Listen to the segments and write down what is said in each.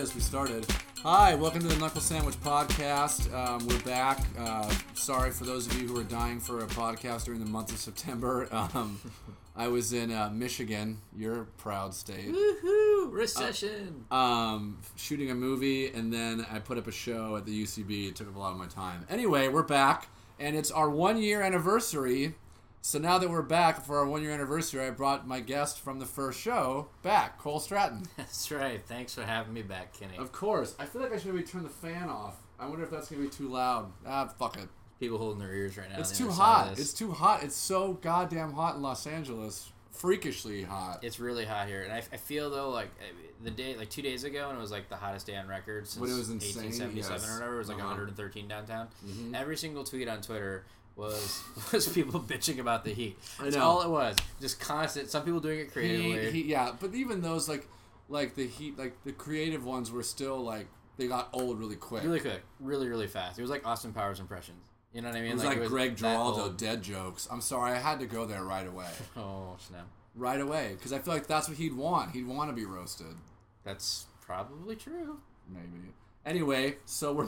is. We started. Hi, welcome to the Knuckle Sandwich Podcast. We're back. Sorry for those of you who are dying for a podcast during the month of September. I was in Michigan, your proud state. Woohoo! Recession! Shooting a movie, and then I put up a show at the UCB. It took up a lot of my time. Anyway, we're back, and it's our 1 year anniversary. So now that we're back for our 1 year anniversary, I brought my guest from the first show back, Cole Stratton. That's right. Thanks for having me back, Kenny. Of course. I feel like I should maybe turn the fan off. I wonder if that's going to be too loud. Fuck it. People holding their ears right now. It's too hot. It's too hot. It's so goddamn hot in Los Angeles. Freakishly hot. It's really hot here. And I feel, though, like, the day, like 2 days ago, when it was, like, the hottest day on record since when it was insane, 1877 yes. or whatever, it was, like, 113 downtown. Mm-hmm. Every single tweet on Twitter was people bitching about the heat. That's I know. all it was. Just constant. Some people doing it creatively. Yeah, but even those, like the heat, like, the creative ones were still, like, they got old really quick. Really quick. Really, really fast. It was like Austin Powers impressions. You know what I mean? It was like Greg Giraldo dead jokes. I'm sorry, I had to go there right away. Oh, snap. Right away, because I feel like that's what he'd want. He'd want to be roasted. That's probably true. Maybe. Anyway, so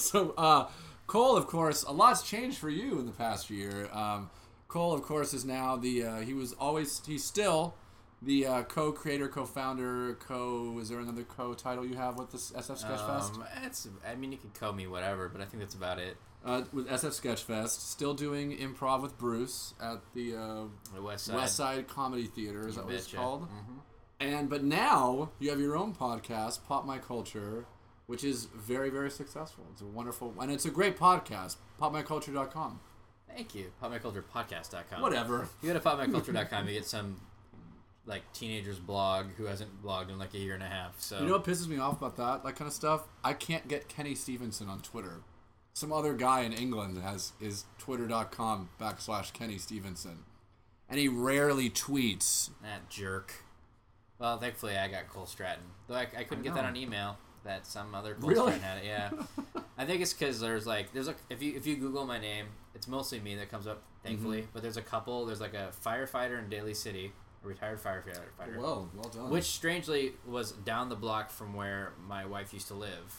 Cole, of course, a lot's changed for you in the past year. Cole, of course, is now he's still the co-creator, co-founder, is there another co-title you have with this SF Sketchfest? You could call me whatever, but I think that's about it. With SF Sketchfest, still doing improv with Bruce at the West Side Comedy Theater, is that what it's called? Mm-hmm. But now you have your own podcast, Pop My Culture, which is very, very successful. It's a wonderful, and it's a great podcast, popmyculture.com. Thank you. Popmyculturepodcast.com. Whatever. You go to popmyculture.com, you get some like teenager's blog who hasn't blogged in like a year and a half. So you know what pisses me off about that kind of stuff? I can't get Kenny Stevenson on Twitter. Some other guy in England is twitter.com/Kenny Stevenson. And he rarely tweets. That jerk. Well, thankfully I got Cole Stratton. Though I couldn't get that on email. That some other Cole Stratton had it. Yeah. I think it's because there's if you Google my name, it's mostly me that comes up, thankfully. Mm-hmm. But there's a couple. There's like a firefighter in Daly City, a retired firefighter. Whoa, well done. Which strangely was down the block from where my wife used to live.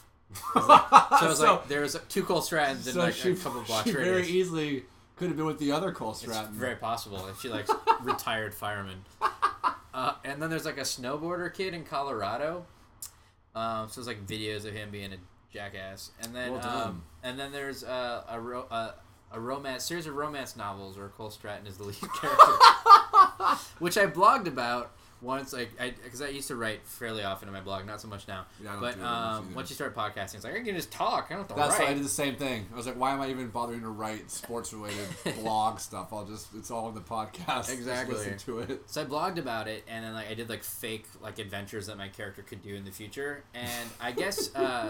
There's two Cole Strattons in a couple blocks. She very easily could have been with the other Cole Stratton. It's very possible if she likes retired firemen. And then there's like a snowboarder kid in Colorado. So there's like videos of him being a jackass, and then there's a series of romance novels where Cole Stratton is the lead character, which I blogged about once, because I used to write fairly often in my blog, not so much now. Yeah, but once you start podcasting, it's like I can just talk. I don't have to write. That's why I did the same thing. I was like, why am I even bothering to write sports-related blog stuff? It's all in the podcast. Exactly. Just listen to it. So I blogged about it, and then I did fake adventures that my character could do in the future. And I guess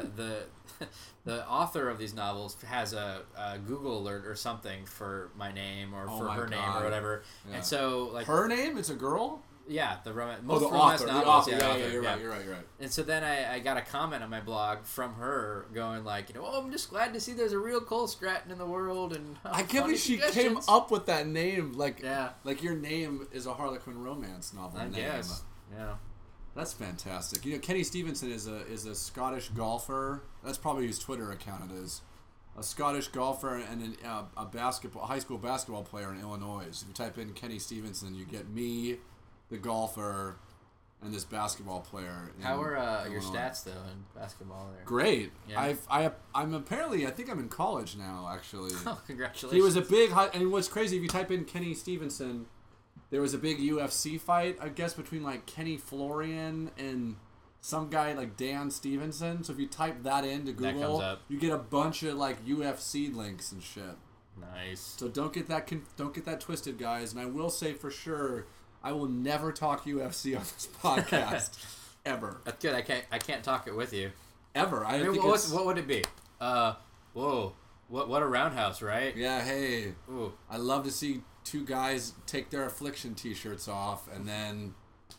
the author of these novels has a Google alert or something for my name or for her name or whatever. Yeah. And so her name? It's a girl? Yeah, the romance. Most romance novels. Yeah, you're right. And so then I got a comment on my blog from her going I'm just glad to see there's a real Cole Stratton in the world, and I can't believe she came up with that name. Like your name is a Harlequin romance novel name. Guess. Yeah. That's fantastic. Kenny Stevenson is a Scottish golfer. That's probably his Twitter account. It is a Scottish golfer and a high school basketball player in Illinois. So if you type in Kenny Stevenson, you get me, the golfer, and this basketball player. How are your stats though in basketball? There. Great. Yeah. I'm apparently I think I'm in college now. Actually. Oh, congratulations. He was a big and what's crazy if you type in Kenny Stevenson, there was a big UFC fight I guess between Kenny Florian and some guy Dan Stevenson. So if you type that into Google, that comes up. You get a bunch of UFC links and shit. Nice. So don't get that twisted, guys. And I will say for sure, I will never talk UFC on this podcast. Ever. That's good. I can't talk it with you. Ever. What would it be? Whoa. What a roundhouse, right? Yeah, hey. Ooh. I love to see two guys take their Affliction t-shirts off and then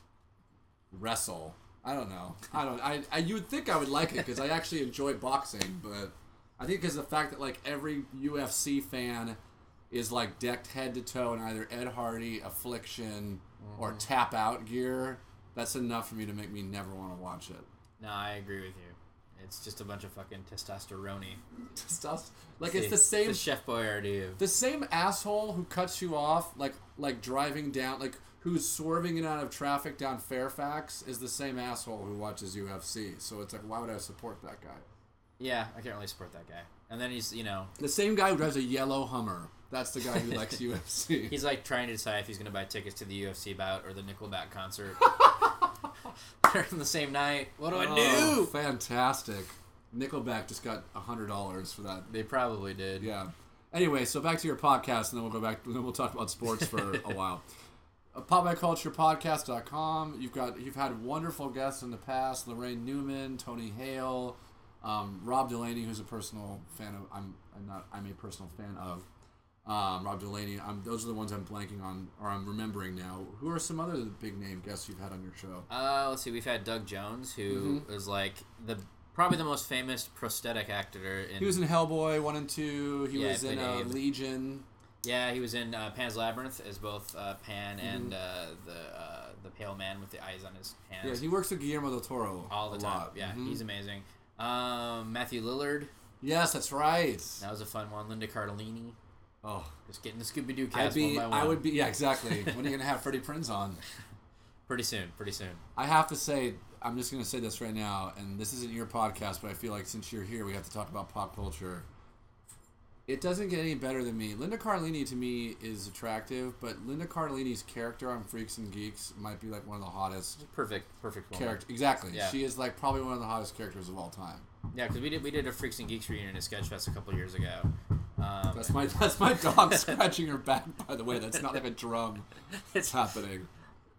wrestle. I don't know. You would think I would like it because I actually enjoy boxing, but I think because the fact that every UFC fan is decked head to toe in either Ed Hardy, Affliction, or Tap Out gear, that's enough for me to make me never want to watch it. No, I agree with you. It's just a bunch of fucking testosterone. Like it's the same. The Chef Boyardee. The same asshole who cuts you off, like driving down, like who's swerving in and out of traffic down Fairfax, is the same asshole who watches UFC. So it's like, why would I support that guy? Yeah, I can't really support that guy. And then he's, the same guy who drives a yellow Hummer. That's the guy who likes UFC. He's like trying to decide if he's going to buy tickets to the UFC bout or the Nickelback concert. They're on the same night. What do I do? Fantastic. Nickelback just got $100 for that. They probably did. Yeah. Anyway, so back to your podcast, and then we'll go back. Then we'll talk about sports for a while. PopByCulturePodcast.com. You've had wonderful guests in the past: Lorraine Newman, Tony Hale, Rob Delaney, who's a personal fan of. I'm a personal fan of. Rob Delaney. Those are the ones I'm blanking on, or I'm remembering now. Who are some other big name guests you've had on your show? Let's see. We've had Doug Jones, who is like probably the most famous prosthetic actor. He was in Hellboy 1 and 2. He was in Legion. Yeah, he was in Pan's Labyrinth as both Pan and the pale man with the eyes on his hands. Yeah, he works with Guillermo del Toro all the time. Lot. Yeah, he's amazing. Matthew Lillard. Yes, that's right. That was a fun one. Linda Cardellini. Oh, just getting the Scooby-Doo cast one by one. I would be, yeah, exactly. When are you going to have Freddie Prinze on? Pretty soon. I have to say, I'm just going to say this right now, and this isn't your podcast, but I feel like since you're here, we have to talk about pop culture. It doesn't get any better than me. Linda Cardellini, to me, is attractive, but Linda Cardellini's character on Freaks and Geeks might be like one of the hottest. Perfect character. Exactly. Yeah. She is like probably one of the hottest characters of all time. Yeah, because we did a Freaks and Geeks reunion at Sketchfest a couple years ago. That's my dog scratching her back. By the way, that's not like a drum. It's happening.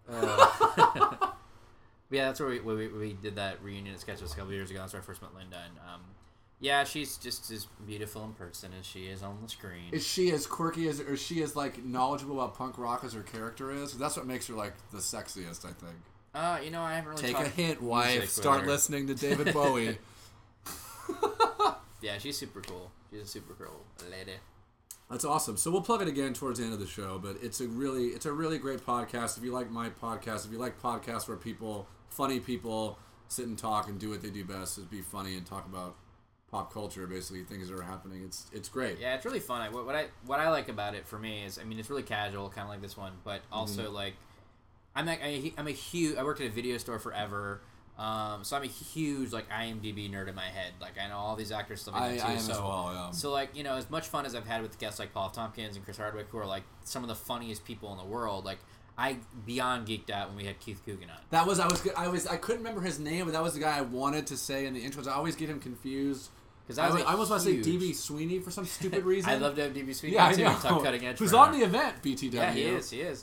Yeah, that's where we did that reunion at Sketchfest a couple years ago. That's where I first met Linda, and yeah, she's just as beautiful in person as she is on the screen. Is she as quirky as, or is she as like knowledgeable about punk rock as her character is? That's what makes her like the sexiest, I think. I haven't really take a hint, wife. Start listening to David Bowie. Yeah, she's super cool. She's a super cool lady. That's awesome. So we'll plug it again towards the end of the show, but it's a really great podcast. If you like my podcast, if you like podcasts where funny people sit and talk and do what they do best, is be funny and talk about pop culture, basically things that are happening. It's great. Yeah, it's really fun. What I like about it for me is, I mean, it's really casual, kind of like this one, but also like I worked at a video store forever. So I'm a huge like IMDb nerd in my head. Like I know all these actors stuff like that too. I am as well. Yeah. So like as much fun as I've had with guests like Paul F. Tompkins and Chris Hardwick, who are like some of the funniest people in the world. Like I beyond geeked out when we had Keith Coogan on. I couldn't remember his name, but that was the guy I wanted to say in the intros. I always get him confused. Because I almost want to say DB Sweeney for some stupid reason. I love to have DB Sweeney. Yeah, too. I know. Talk cutting edge. Who's on the event, BTW? Yeah, he is.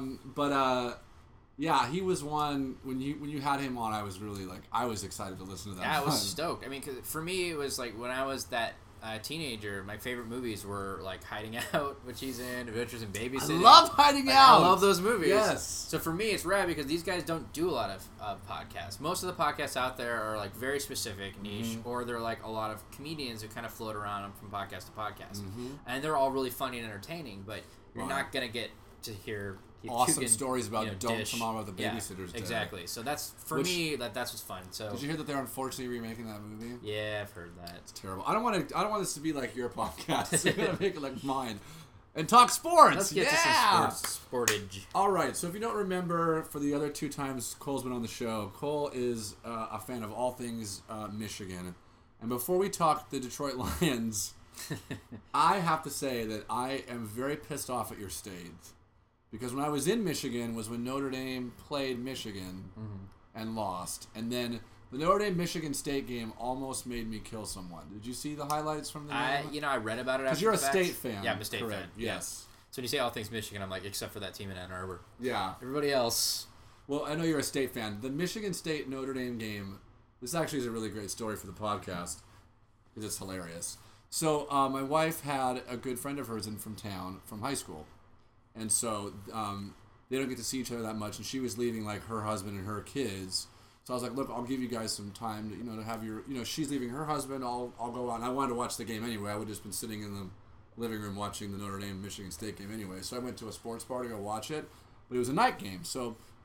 Yeah, he was one when you had him on. I was really I was excited to listen to that. Yeah, I was stoked. I mean, cause for me, it was like when I was that teenager, my favorite movies were like Hiding Out, which he's in, Adventures in Babysitting. I love Hiding Out. I love those movies. Yes. So for me, it's rad because these guys don't do a lot of podcasts. Most of the podcasts out there are like very specific, niche, or they're like a lot of comedians who kind of float around from podcast to podcast, and they're all really funny and entertaining. But you're not gonna get to hear awesome stories about Don't Come On About the Babysitter's Day. Exactly. So that's for me. That's what's fun. So did you hear that they're unfortunately remaking that movie? Yeah, I've heard that. It's terrible. I don't want this to be like your podcast. You're gonna make it like mine. And talk sports. Let's get to some sportage. All right. So if you don't remember, for the other 2 times Cole's been on the show, Cole is a fan of all things Michigan. And before we talk the Detroit Lions, I have to say that I am very pissed off at your state. Because when I was in Michigan was when Notre Dame played Michigan and lost. And then the Notre Dame-Michigan State game almost made me kill someone. Did you see the highlights from the game? I read about it after because you're a the fact. State fan. Yeah, I'm a State Correct. fan. Yes. So when you say all things Michigan, I'm like, except for that team in Ann Arbor. Yeah. Everybody else. Well, I know you're a State fan. The Michigan State-Notre Dame game, this actually is a really great story for the podcast because it's hilarious. So my wife had a good friend of hers in from town, from high school. And so they don't get to see each other that much, and she was leaving like her husband and her kids. So I was like, look, I'll give you guys some time to, to have your, she's leaving her husband. I'll go out. And I wanted to watch the game anyway. I would have just been sitting in the living room watching the Notre Dame Michigan State game anyway. So I went to a sports bar to go watch it, but it was a night game. So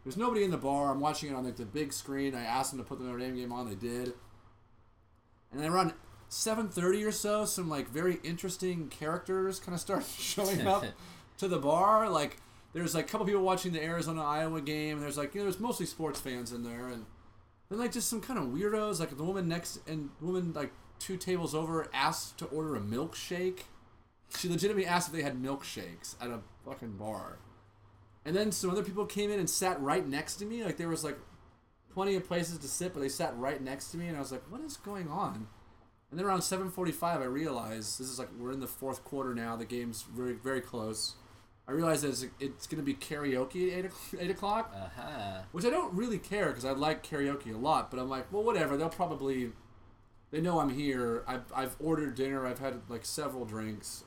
There's nobody in the bar. I'm watching it on like the big screen. I asked them to put the Notre Dame game on. They did. And then around 7:30 or so, some like very interesting characters kind of start showing up to the bar. Like there's like a couple people watching the Arizona-Iowa game. And there's like there's mostly sports fans in there, and then like just some kind of weirdos. Like the woman like 2 tables over asked to order a milkshake. She legitimately asked if they had milkshakes at a fucking bar. And then some other people came in and sat right next to me. Like there was like plenty of places to sit, but they sat right next to me, and I was like, what is going on? And then around 7:45, I realized this is like we're in the 4th quarter now. The game's very, very close. I realized that it's going to be karaoke at 8 o'clock, which I don't really care because I like karaoke a lot. But I'm like, well, whatever. They know I'm here. I've ordered dinner. I've had like several drinks.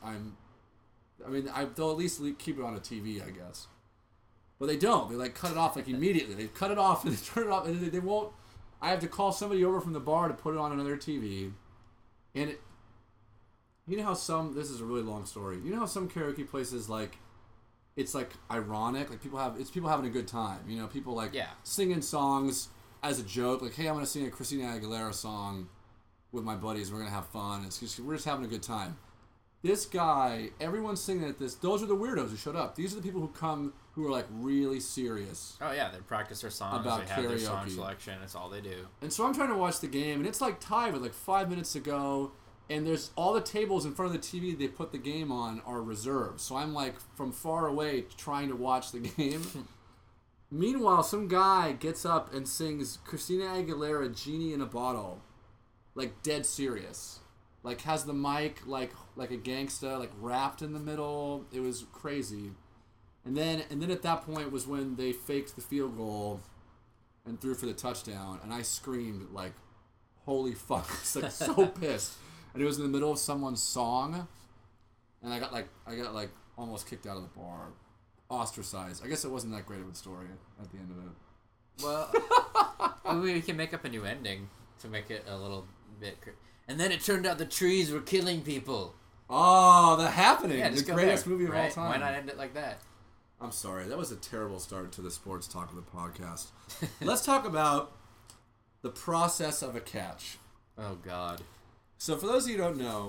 They'll at least keep it on a TV, I guess. But they don't. They like cut it off like immediately. They cut it off and they turn it off, and they won't. I have to call somebody over from the bar to put it on another TV. And you know how this is a really long story. You know how some karaoke places like it's like ironic, like people having a good time. You know, people like singing songs as a joke, like, hey, I'm gonna sing a Christina Aguilera song with my buddies. We're gonna have fun. We're just having a good time. This guy, everyone's singing at this. Those are the weirdos who showed up. These are the people who are like really serious. Oh yeah, they practice their songs. About they have karaoke. Their song selection. It's all they do. And so I'm trying to watch the game, and it's like tied with like 5 minutes to go. And there's all the tables in front of the TV they put the game on are reserved. So I'm like from far away trying to watch the game. Meanwhile, some guy gets up and sings Christina Aguilera, "Genie in a Bottle," like dead serious. Like has the mic like a gangsta, like wrapped in the middle. It was crazy. And then at that point was when they faked the field goal and threw for the touchdown, and I screamed like, "Holy fuck!" I was like so pissed. And it was in the middle of someone's song, and I got like almost kicked out of the bar, ostracized. I guess it wasn't that great of a story at the end of it. Well, we can make up a new ending to make it a little bit. And then it turned out the trees were killing people. Oh, The Happening, yeah, the greatest movie of all time. Why not end it like that? I'm sorry, that was a terrible start to the sports talk of the podcast. Let's talk about the process of a catch. Oh God. So for those of you who don't know,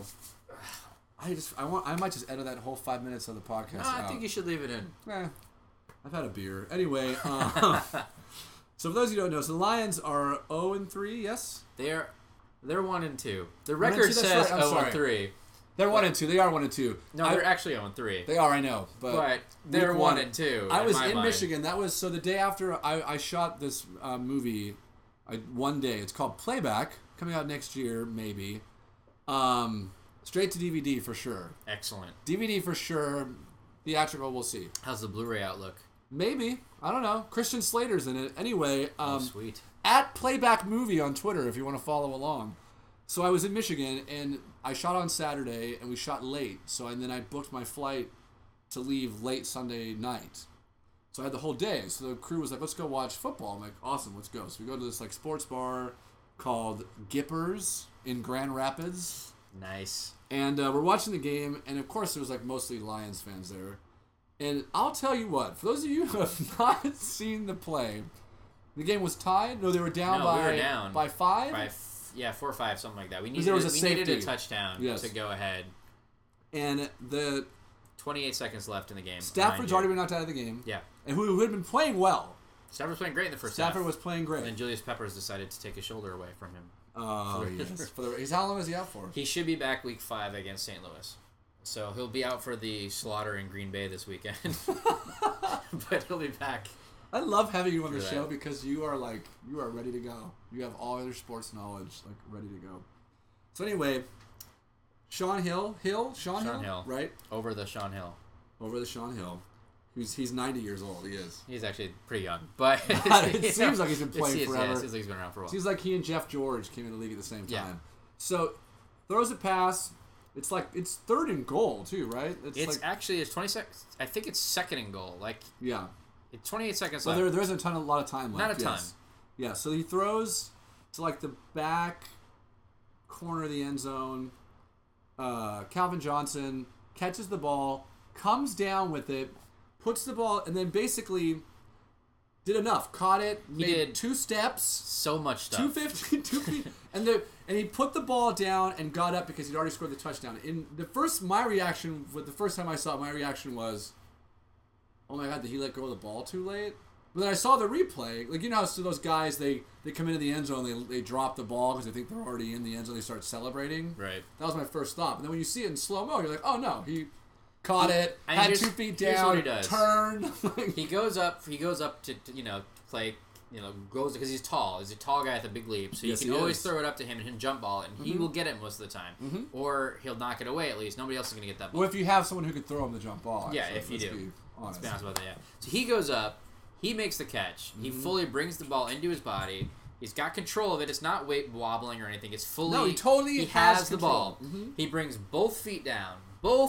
I might just edit that whole 5 minutes of the podcast out. I think you should leave it in. I've had a beer. Anyway, so for those of you who don't know, so the Lions are 0-3, yes? They're 1-2. The record says 0-3. They're 1-2. They are 1-2. No, they're actually 0-3. They are, I know. But they're 1-2. I was in Michigan. That was so the day after I shot this movie. One day. It's called Playback. Coming out next year, maybe. Straight to DVD for sure. Excellent. DVD for sure. Theatrical, we'll see. How's the Blu-ray outlook? Maybe. I don't know. Christian Slater's in it. Anyway. Sweet. At Playback Movie on Twitter if you want to follow along. So I was in Michigan, and I shot on Saturday, and we shot late. And then I booked my flight to leave late Sunday night. So I had the whole day. So the crew was like, let's go watch football. I'm like, awesome, let's go. So we go to this like sports bar called Gippers in Grand Rapids. Nice. And we're watching the game, and of course there was like mostly Lions fans there. And I'll tell you what, for those of you who have not seen the play, the game was tied. No, they were down by 5? 4 or 5, something like that. We needed a touchdown to go ahead. And the 28 seconds left in the game. Stafford's already been knocked out of the game. Yeah. And who had been playing well. Stafford was playing great in the first half. Stafford was playing great. And then Julius Peppers decided to take his shoulder away from him. Oh, yes. How long is he out for? He should be back week 5 against St. Louis. So he'll be out for the slaughter in Green Bay this weekend. But he'll be back. I love having you on the show because you are ready to go. You have all your sports knowledge ready to go. So anyway, Sean Hill, right? Over the Sean Hill. He's 90 years old. He is. He's actually pretty young, but it seems like he's been playing forever. Yeah, it seems like he's been around for a while. Seems like he and Jeff George came in the league at the same time. Yeah. So throws a pass. It's 3rd and goal too, right? It's 20 seconds. I think it's 2nd and goal. Yeah. It's 28 seconds left. Well, there isn't a lot of time left. Not a ton. Yeah. So he throws to the back corner of the end zone. Calvin Johnson catches the ball, comes down with it, puts the ball, and then basically did enough. Caught it. He did 2 steps. So much stuff. 250, 2 feet. And he put the ball down and got up because he'd already scored the touchdown. My reaction was, oh my God, did he let go of the ball too late? But then I saw the replay. Like, you know how those guys, they come into the end zone, they drop the ball because they think they're already in the end zone, they start celebrating. Right. That was my first thought. But then when you see it in slow-mo, you're like, oh no, he caught it, had 2 feet down, turned. He goes up to play, goes because he's tall. He's a tall guy with a big leap, so you can always throw it up to him and he'll jump ball it, and he will get it most of the time. Or he'll knock it away at least. Nobody else is going to get that ball. Well, if you have someone who can throw him the jump ball. Yeah, if you do. Let's be honest about that, yeah. So he goes up, he makes the catch, he fully brings the ball into his body, he's got control of it, it's not wobbling or anything, it's fully... No, he totally has the ball. He brings both feet down.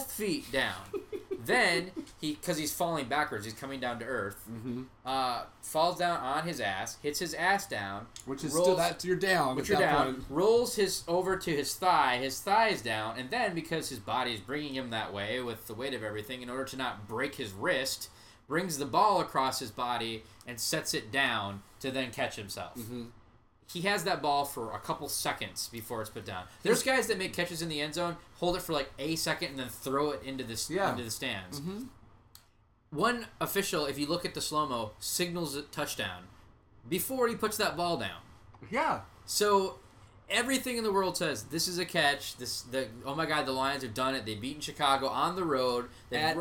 Then, because he's falling backwards, he's coming down to earth, falls down on his ass, hits his ass down. Which is still that you're down. Which you're down. Point. Rolls over to his thigh is down, and then because his body is bringing him that way with the weight of everything, in order to not break his wrist, brings the ball across his body and sets it down to then catch himself. He has that ball for a couple seconds before it's put down. There's guys that make catches in the end zone, hold it for like a second, and then throw it into the stands. One official, if you look at the slow-mo, signals a touchdown before he puts that ball down. Yeah. So everything in the world says this is a catch. Oh my God, the Lions have done it. They've beaten Chicago on the road.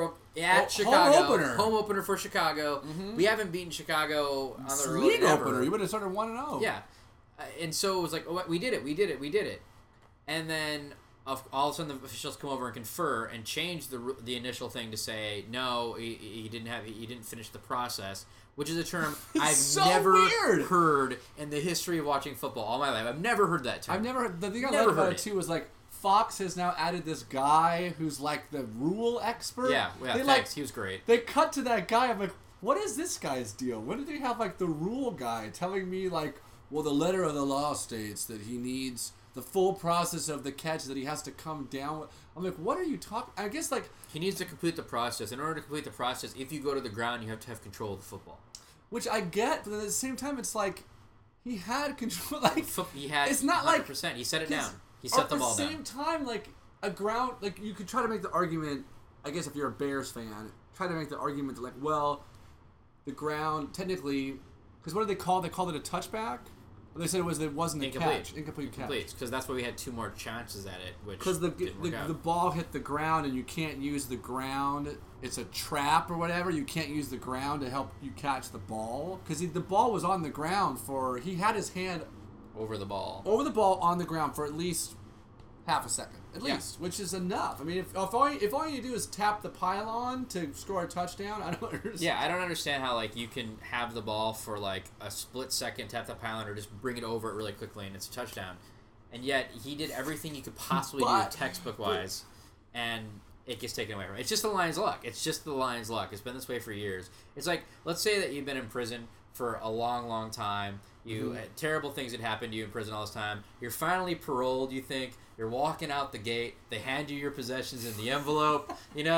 At Chicago. Home opener for Chicago. We haven't beaten Chicago on the road. League opener. You would have started 1-0. Yeah. And so it was like, oh, we did it. And then all of a sudden the officials come over and confer and change the initial thing to say, no, he didn't finish the process, which is a term I've never heard in the history of watching football all my life. I've never heard that term. The thing I loved about it too was like, Fox has now added this guy who's like the rule expert. Yeah, thanks. He was great. They cut to that guy. I'm like, what is this guy's deal? When did they have like the rule guy telling me like, well, the letter of the law states that he needs the full process of the catch, that he has to come down with. I'm like, what are you talking? I guess like he needs to complete the process. In order to complete the process, if you go to the ground, you have to have control of the football. Which I get, but at the same time, it's like he had control. Like he had. It's not 100%. like he set it down. He set the ball down. At the same time, like a ground, like you could try to make the argument. I guess if you're a Bears fan, try to make the argument that like, well, the ground technically, because what did they call? They called it a touchback. They said it wasn't a catch. Incomplete catch. Because that's why we had 2 more chances at it, which because the ball hit the ground and you can't use the ground. It's a trap or whatever. You can't use the ground to help you catch the ball because the ball was on the ground he had his hand over the ball on the ground for at least half a second, least, which is enough. I mean, if all you do is tap the pylon to score a touchdown, I don't understand. Yeah, I don't understand how like you can have the ball for like a split second, tap the pylon, or just bring it over it really quickly and it's a touchdown. And yet he did everything you could possibly do textbook wise, and it gets taken away from him. It's just the Lions' luck. It's been this way for years. It's like, let's say that you've been in prison for a long, long time. Terrible things had happened to you in prison all this time. You're finally paroled, you think. You're walking out the gate. They hand you your possessions in the envelope.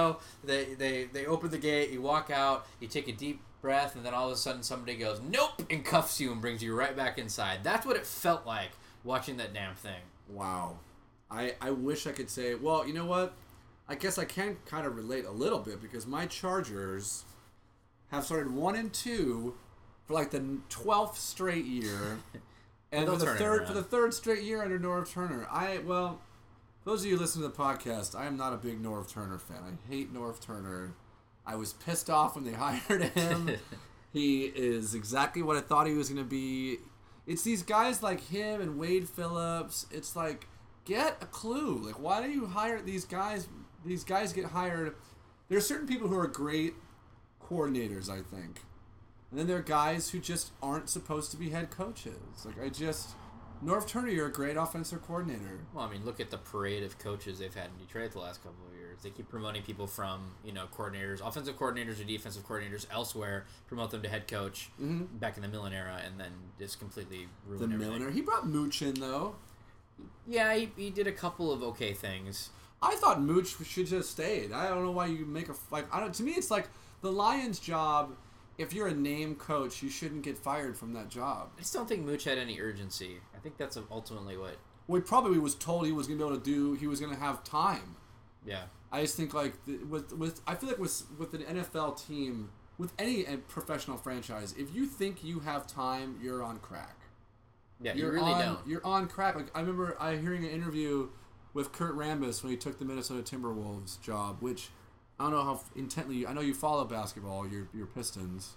They open the gate. You walk out. You take a deep breath, and then all of a sudden somebody goes, nope, and cuffs you and brings you right back inside. That's what it felt like watching that damn thing. Wow. I wish I could say, well, you know what? I guess I can kind of relate a little bit because my Chargers have started 1-2 for like the 12th straight year. And for the third straight year under Norv Turner. Those of you listening to the podcast, I am not a big Norv Turner fan. I hate Norv Turner. I was pissed off when they hired him. He is exactly what I thought he was going to be. It's these guys like him and Wade Phillips. It's like, get a clue. Like, why do you hire these guys? These guys get hired. There are certain people who are great coordinators, I think. And then there are guys who just aren't supposed to be head coaches. Norv Turner, you're a great offensive coordinator. Well, I mean, look at the parade of coaches they've had in Detroit the last couple of years. They keep promoting people from, coordinators, offensive coordinators or defensive coordinators elsewhere, promote them to head coach back in the Millen era, and then just completely ruin everything. Millen era. He brought Mooch in, though. Yeah, he did a couple of okay things. I thought Mooch should just stayed. I don't know why you make to me, it's like the Lions' job if you're a name coach, you shouldn't get fired from that job. I just don't think Mooch had any urgency. I think that's ultimately what. Well, he probably was told he was going to be able to do. He was going to have time. Yeah. I just think like I feel like with an NFL team, with any professional franchise, if you think you have time, you're on crack. Yeah, you really don't. You're on crack. Like I remember hearing an interview with Kurt Rambis when he took the Minnesota Timberwolves job, which I don't know how intently. I know you follow basketball. You're Pistons,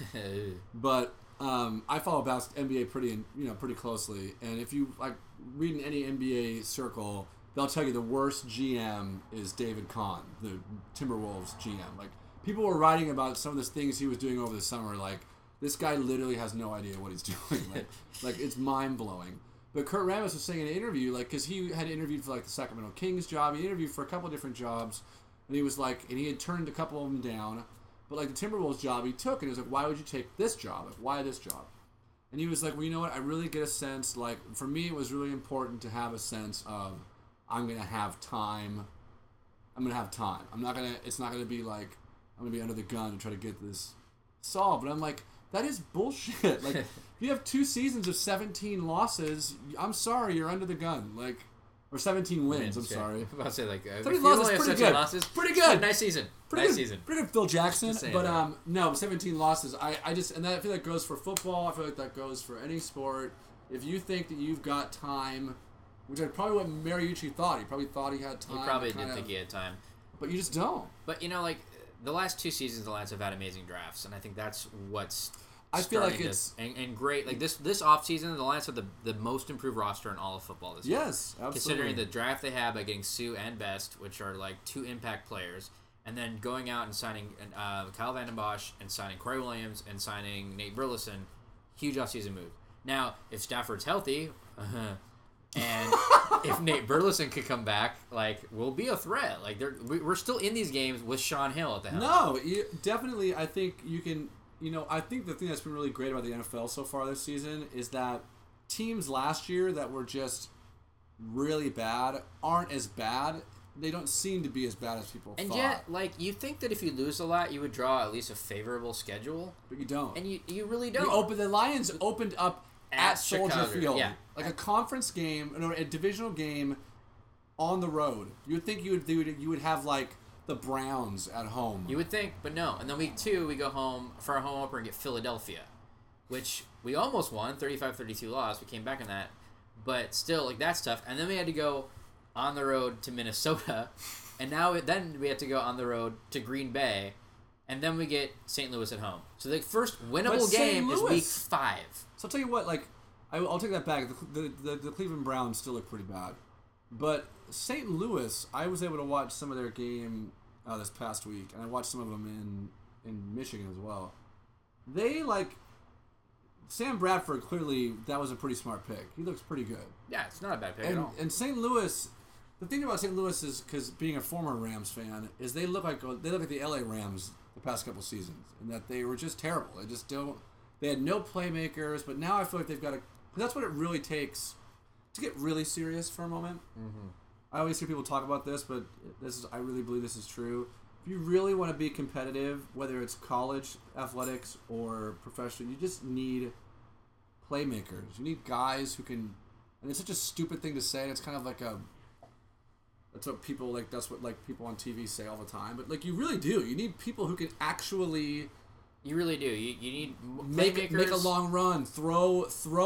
but I follow NBA pretty closely. And if you like read in any NBA circle, they'll tell you the worst GM is David Kahn, the Timberwolves GM. Like people were writing about some of the things he was doing over the summer, like. This guy literally has no idea what he's doing. Like it's mind-blowing. But Kurt Rambis was saying in an interview, like, because he had interviewed for, like, the Sacramento Kings job. He interviewed for a couple of different jobs. And he was like, and he had turned a couple of them down. But, like, the Timberwolves job he took, and he was like, why would you take this job? Like, why this job? And he was like, well, you know what? I really get a sense, like, for me, it was really important to have a sense of, I'm going to have time. I'm going to have time. It's not going to be like, I'm going to be under the gun to try to get this solved. But I'm like, that is bullshit. Like, if you have 2 seasons of 17 losses, I'm sorry, you're under the gun. Like, or 17 wins. I'm sorry. I'm about to say 17 losses, pretty good. Pretty good. Nice season. Pretty good, Phil Jackson. But no, 17 losses. I feel like goes for football. I feel like that goes for any sport. If you think that you've got time, which is probably what Mariucci thought. He probably thought he had time. He probably did think he had time. But you just don't. But like. The last 2 seasons, the Lions have had amazing drafts, and I think that's what's. I feel like it's and great. Like this offseason, the Lions have the most improved roster in all of football this year. Yes, absolutely. Considering the draft they have by getting Sue and Best, which are like 2 impact players, and then going out and signing Kyle Vanden Bosch and signing Corey Williams and signing Nate Burleson, huge offseason move. Now, if Stafford's healthy, and if Nate Burleson could come back, like, we'll be a threat. Like, we're still in these games with Sean Hill at the helm. No, definitely. I think you can. I think the thing that's been really great about the NFL so far this season is that teams last year that were just really bad aren't as bad. They don't seem to be as bad as people thought. And yet, like, you think that if you lose a lot, you would draw at least a favorable schedule. But you don't. And you really don't. The Lions opened up at Soldier Chicago. Field. Yeah. Like a conference game, a divisional game on the road. You would think you would have, like, the Browns at home. You would think, but no. And then week 2, we go home for our home opener and get Philadelphia, which we almost won, 35-32 loss. We came back on that. But still, like, that's tough. And then we had to go on the road to Minnesota, and then we had to go on the road to Green Bay, and then we get St. Louis at home. So the first winnable game is week 5. So I'll tell you what, like, I'll take that back. The Cleveland Browns still look pretty bad. But St. Louis, I was able to watch some of their game this past week, and I watched some of them in Michigan as well. They, like, Sam Bradford, clearly, that was a pretty smart pick. He looks pretty good. Yeah, it's not a bad pick at all. And St. Louis, the thing about St. Louis is, because being a former Rams fan, is they look like the LA Rams the past couple seasons, and that they were just terrible. They just don't. They had no playmakers, but now I feel like they've got that's what it really takes to get really serious for a moment. Mm-hmm. I always hear people talk about this, but I really believe this is true. If you really want to be competitive, whether it's college athletics or professional, you just need playmakers. You need guys who can. And it's such a stupid thing to say. And it's kind of like that's what people like. That's what like people on TV say all the time. But like you really do. You need people who can actually. You really do. You need make a long run, throw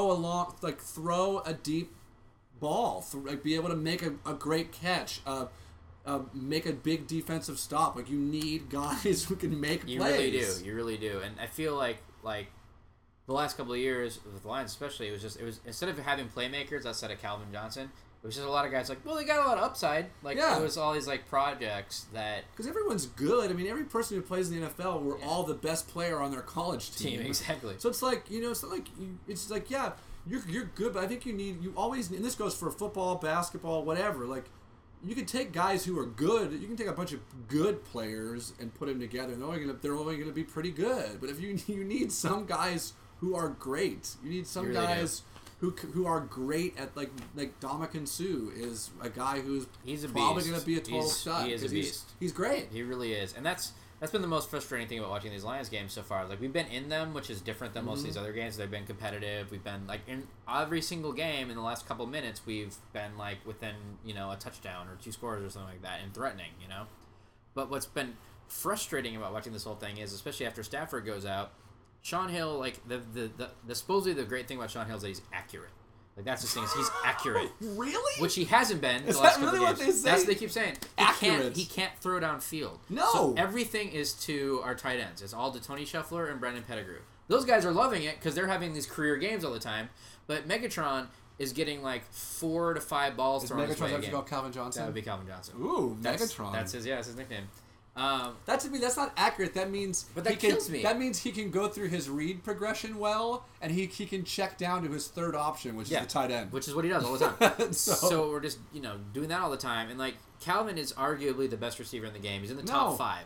a deep ball, like be able to make a great catch, make a big defensive stop. Like you need guys who can make plays. You really do. And I feel like the last couple of years with the Lions, especially, it was instead of having playmakers outside of Calvin Johnson, it was just a lot of guys like, well, they got a lot of upside. Like it was all these like projects that because everyone's good. I mean, every person who plays in the NFL were all the best player on their college team. Exactly. So it's like it's like you're good, but I think you always, and this goes for football, basketball, whatever. Like you can take guys who are good. You can take a bunch of good players and put them together, and they're only gonna be pretty good. But if you need some guys who are great, you need some guys. Who are great at like Ndamukong Suh is a guy who's probably going to be a total stud. He is a beast. He's great. He really is, and that's That's been the most frustrating thing about watching these Lions games so far. Like, we've been in them, which is different than most of these other games. They've been competitive. We've been, like, in every single game in the last couple minutes, we've been, like, within, a touchdown or 2 scores or something like that and threatening, But what's been frustrating about watching this whole thing is, especially after Stafford goes out, Sean Hill, like, the supposedly the great thing about Sean Hill is that he's accurate. Like, that's the thing, is he's accurate. Really? Which he hasn't been Is the last that really couple what games. they say? That's what they keep saying. Accurate. He can't throw downfield. No. So everything is to our tight ends. It's all to Tony Shuffler and Brandon Pettigrew. Those guys are loving it because they're having these career games all the time. But Megatron is getting like 4 to 5 balls thrown his way a game. Called Calvin Johnson? That would be Calvin Johnson. Ooh, Megatron. That's his nickname. That to me, that's not accurate. That means kills me. That means he can go through his read progression well, and he can check down to his third option, which is the tight end, which is what he does all the time. so we're just doing that all the time, and like Calvin is arguably the best receiver in the game. He's in the top 5.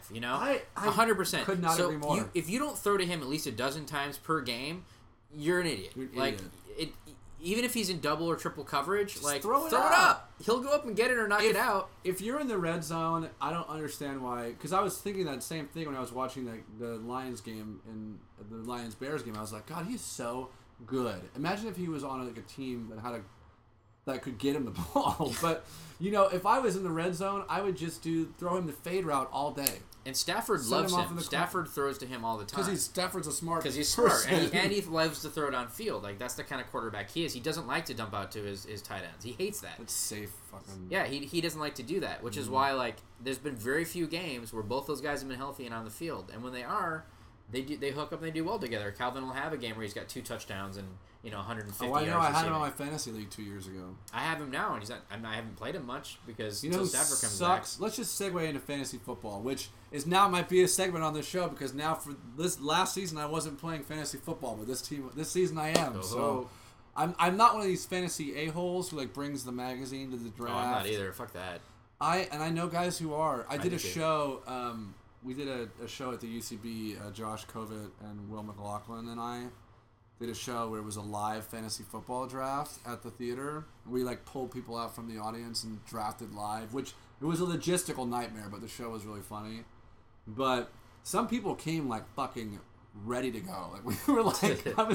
100%. Could not agree more. If you don't throw to him at least a dozen times per game, you're an idiot. Even if he's in double or triple coverage, just like throw it up. He'll go up and get it or knock it out. If you're in the red zone, I don't understand why. Because I was thinking that same thing when I was watching the Lions game and the Lions Bears game. I was like, God, he's so good. Imagine if he was on like a team that could get him the ball. But if I was in the red zone, I would just throw him the fade route all day. And Stafford loves him. Stafford throws to him all the time. Because Stafford's a smart Because he's smart. And he loves to throw downfield. Like, that's the kind of quarterback he is. He doesn't like to dump out to his tight ends. He hates that. It's safe fucking... Yeah, he doesn't like to do that, which is why, like, there's been very few games where both those guys have been healthy and on the field. And when they are, they hook up and they do well together. Calvin will have a game where he's got 2 touchdowns and 150 yards. I know. I had him on my fantasy league 2 years ago. I have him now, and he's not. I haven't played him much because until Stafford comes sucks. back. Let's just segue into fantasy football, which is now might be a segment on this show because now for this last season I wasn't playing fantasy football, but this season I am. So I'm not one of these fantasy a-holes who like brings the magazine to the draft. Oh, I'm not either. Fuck that. I know guys who are. I did a show. We did a show at the UCB. Josh Kovit and Will McLaughlin and I did a show where it was a live fantasy football draft at the theater. We like pulled people out from the audience and drafted live, which it was a logistical nightmare, but the show was really funny. But some people came like fucking ready to go. Like we were like, we're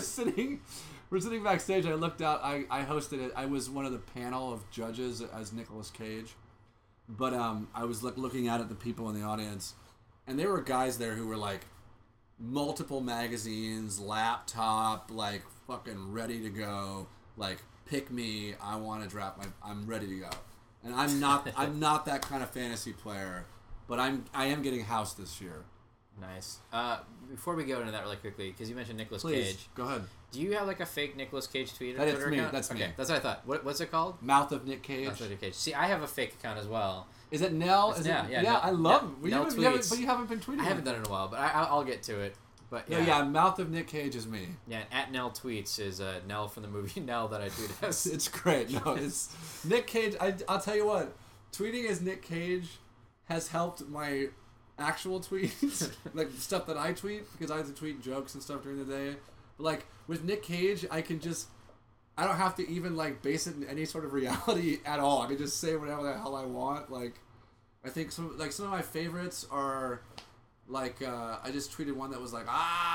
sitting backstage. I looked out. I hosted it. I was one of the panel of judges as Nicolas Cage. But I was looking out at the people in the audience, and there were guys there who were like multiple magazines, laptop, like fucking ready to go. Like pick me. I want to draft I'm ready to go. And I'm not that kind of fantasy player, but I am getting housed this year. Nice. Before we go into that really quickly, because you mentioned Nicolas Cage. Go ahead. Do you have like a fake Nicolas Cage tweet or That's Twitter me. account? That's me. Okay, that's what I thought. What's it called? Mouth of Nick Cage. Mouth of Nick Cage. See, I have a fake account as well. Is it Nell? Yeah. I love it. But you haven't been tweeting. I haven't done it in a while, but I'll get to it. But Mouth of Nick Cage is me. Yeah, and at Nell Tweets is Nell from the movie Nell that I tweet as. It's great. No, it's Nick Cage. I'll tell you what, tweeting as Nick Cage has helped my actual tweets, like stuff that I tweet, because I have to tweet jokes and stuff during the day. But like with Nick Cage, I don't have to even like base it in any sort of reality at all. I can just say whatever the hell I want. Like I think some of my favorites are. Like, I just tweeted one that was like,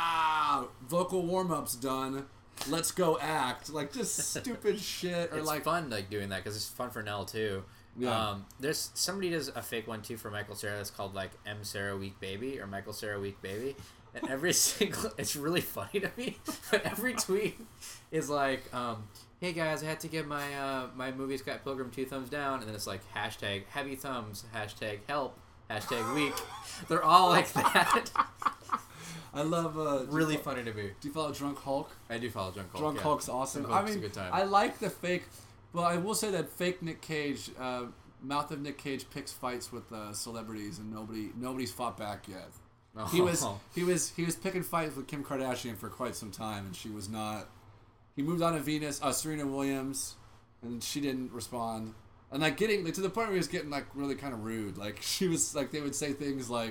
vocal warm-up's done. Let's go act. Like, just stupid shit. Or it's like fun, like, doing that, because it's fun for Nell, too. Yeah. There's somebody does a fake one, too, for Michael Cera that's called, like, M. Cera Week Baby, or Michael Cera Week Baby. And every single... It's really funny to me. But every tweet is like, hey, guys, I had to give my movie Scott Pilgrim 2 thumbs down. And then it's like, hashtag heavy thumbs, hashtag help. Hashtag week. They're all like that. I love... really funny to me. Do you follow Drunk Hulk? I do follow Drunk Hulk. Drunk Hulk's awesome. Drunk Hulk's a good time. I like the fake... Well, I will say that fake Nick Cage, Mouth of Nick Cage picks fights with celebrities, and nobody's fought back yet. Oh. He was picking fights with Kim Kardashian for quite some time, and she was not... He moved on to Venus, Serena Williams, and she didn't respond. And like getting to the point where he was getting like really kind of rude. Like she was like they would say things like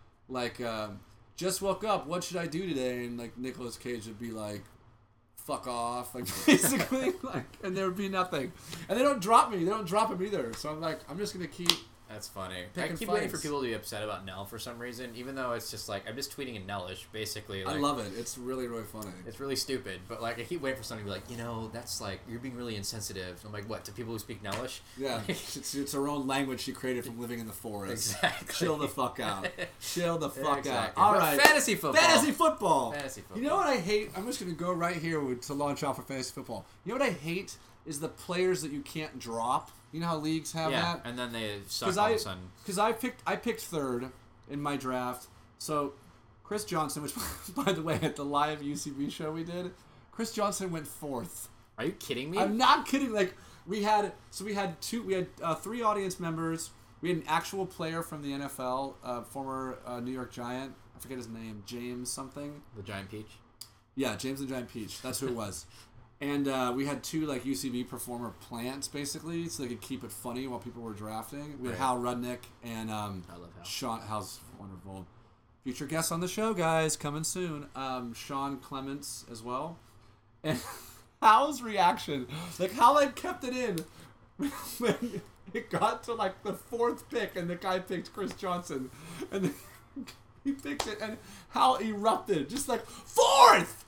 just woke up, what should I do today? And like Nicolas Cage would be like, fuck off, like basically like, and there would be nothing. And they don't drop me. They don't drop him either. So I'm like, I'm just gonna keep That's funny. Picking I keep waiting for fights. people to be upset about Nell for some reason, even though it's just like I'm just tweeting in Nellish, basically. Like, I love it. It's really, really funny. It's really stupid, but like I keep waiting for someone to be like, that's like you're being really insensitive. I'm like, what, to people who speak Nellish? Yeah, it's her own language she created from living in the forest. Exactly. Chill the fuck out. Chill the fuck Exactly. out. All But right. fantasy football. Fantasy football. Fantasy football. You know what I hate? I'm just going to go right here to launch off for fantasy football. You know what I hate is the players that you can't drop. You know how leagues have that? And then they suck all of a sudden. Because I picked third in my draft. So Chris Johnson, which by the way at the live UCB show we did, Chris Johnson went fourth. Are you kidding me? I'm not kidding. Like we had three audience members. We had an actual player from the NFL, former New York Giant. I forget his name, James something. The Giant Peach. Yeah, James the Giant Peach. That's who it was. And we had two like UCB performer plants basically, so they could keep it funny while people were drafting. We had Hal Rudnick and I love Hal. Sean. Hal's wonderful. Future guests on the show, guys, coming soon. Sean Clements as well. And Hal's reaction, like how I kept it in when it got to like the fourth pick, and the guy picked Chris Johnson, and then he picked it, and Hal erupted, just like fourth.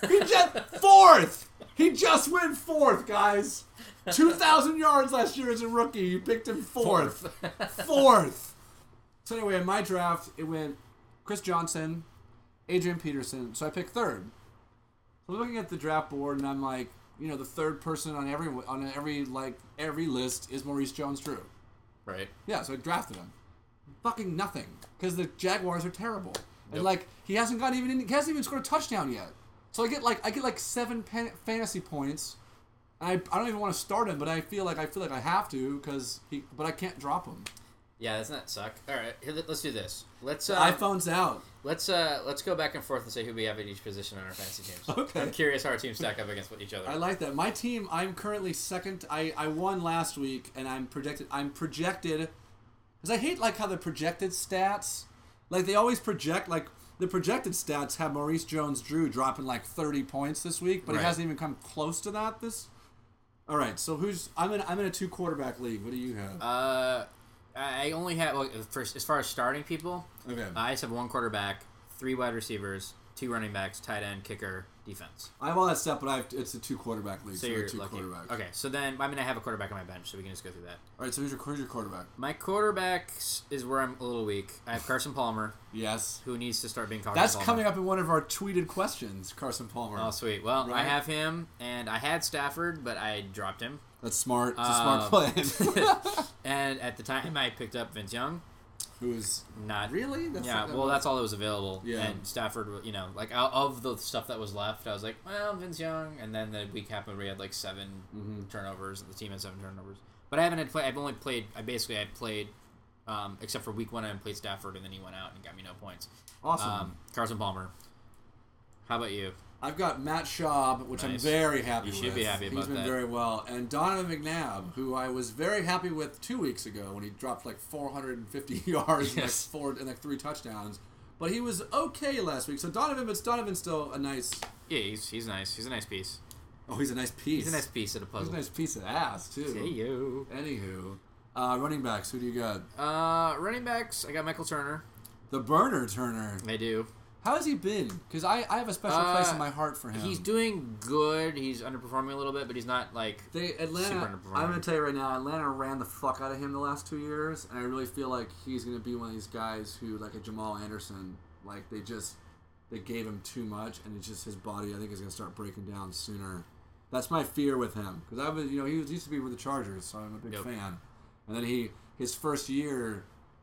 He just went fourth, guys. 2,000 yards last year as a rookie. You picked him fourth. So anyway, in my draft, it went Chris Johnson, Adrian Peterson. So I picked third. So I'm looking at the draft board, and I'm like, the third person on every list is Maurice Jones-Drew. Right. Yeah, so I drafted him. Fucking nothing, because the Jaguars are terrible, and Yep. he hasn't even scored a touchdown yet. So I get like 7 fantasy points. And I don't even want to start him, but I feel like I have to but I can't drop him. Yeah, doesn't that suck? All right, here, let's do this. Let's iPhone's out. Let's go back and forth and say who we have at each position on our fantasy teams. Okay. I'm curious how our teams stack up against each other. I like that. My team, I'm currently second. I won last week, and I'm projected because I hate like how the projected stats, like they always project like. The projected stats have Maurice Jones-Drew dropping like 30 points this week, but he hasn't even come close to that. All right, so I'm in a 2 quarterback league. What do you have? I only have as far as starting people. Okay. I just have 1 quarterback, 3 wide receivers, 2 running backs, tight end, kicker, defense. I have all that stuff, but it's a 2 quarterback league. So you're you're 2 lucky. quarterbacks. Okay, so then I have a quarterback on my bench, so we can just go through that. All right, so who's your quarterback? My quarterback is where I'm a little weak. I have Carson Palmer. Yes. Who needs to start being Carson That's Palmer. coming up in one of our tweeted questions, Carson Palmer. Oh, sweet. Well, Right? I have him, and I had Stafford, but I dropped him. That's smart. It's a smart plan. And at the time, I picked up Vince Young. Who's Not really? that's all that was available. Yeah. And Stafford, like out of the stuff that was left, I was like, well, Vince Young. And then the week happened where he had like 7 turnovers, and the team had 7 turnovers. But I haven't had play. I've only played. I played, except for week 1, I played Stafford, and then he went out and got me no points. Awesome. Carson Palmer. How about you? I've got Matt Schaub, which I'm Nice. very happy with. You should be happy about He's been that. very well. And Donovan McNabb, who I was very happy with 2 weeks ago when he dropped like 450 yards Yes. and like 3 touchdowns. But he was okay last week. So Donovan's still a nice... Yeah, he's nice. He's a nice piece. Oh, he's a nice piece. He's a nice piece of the He's puzzle. a nice piece of ass, too. Hey, you. Anywho. Running backs, who do you got? Running backs, I got Michael Turner. The burner Turner. I do. How has he been? Because I have a special place in my heart for him. He's doing good. He's underperforming a little bit, but he's not like Atlanta. super underperforming. I'm going to tell you right now, Atlanta ran the fuck out of him the last 2 years, and I really feel like he's going to be one of these guys who, like a Jamal Anderson, like they gave him too much, and it's just his body. I think is going to start breaking down sooner. That's my fear with him because he used to be with the Chargers, so I'm a big fan. And then his first year,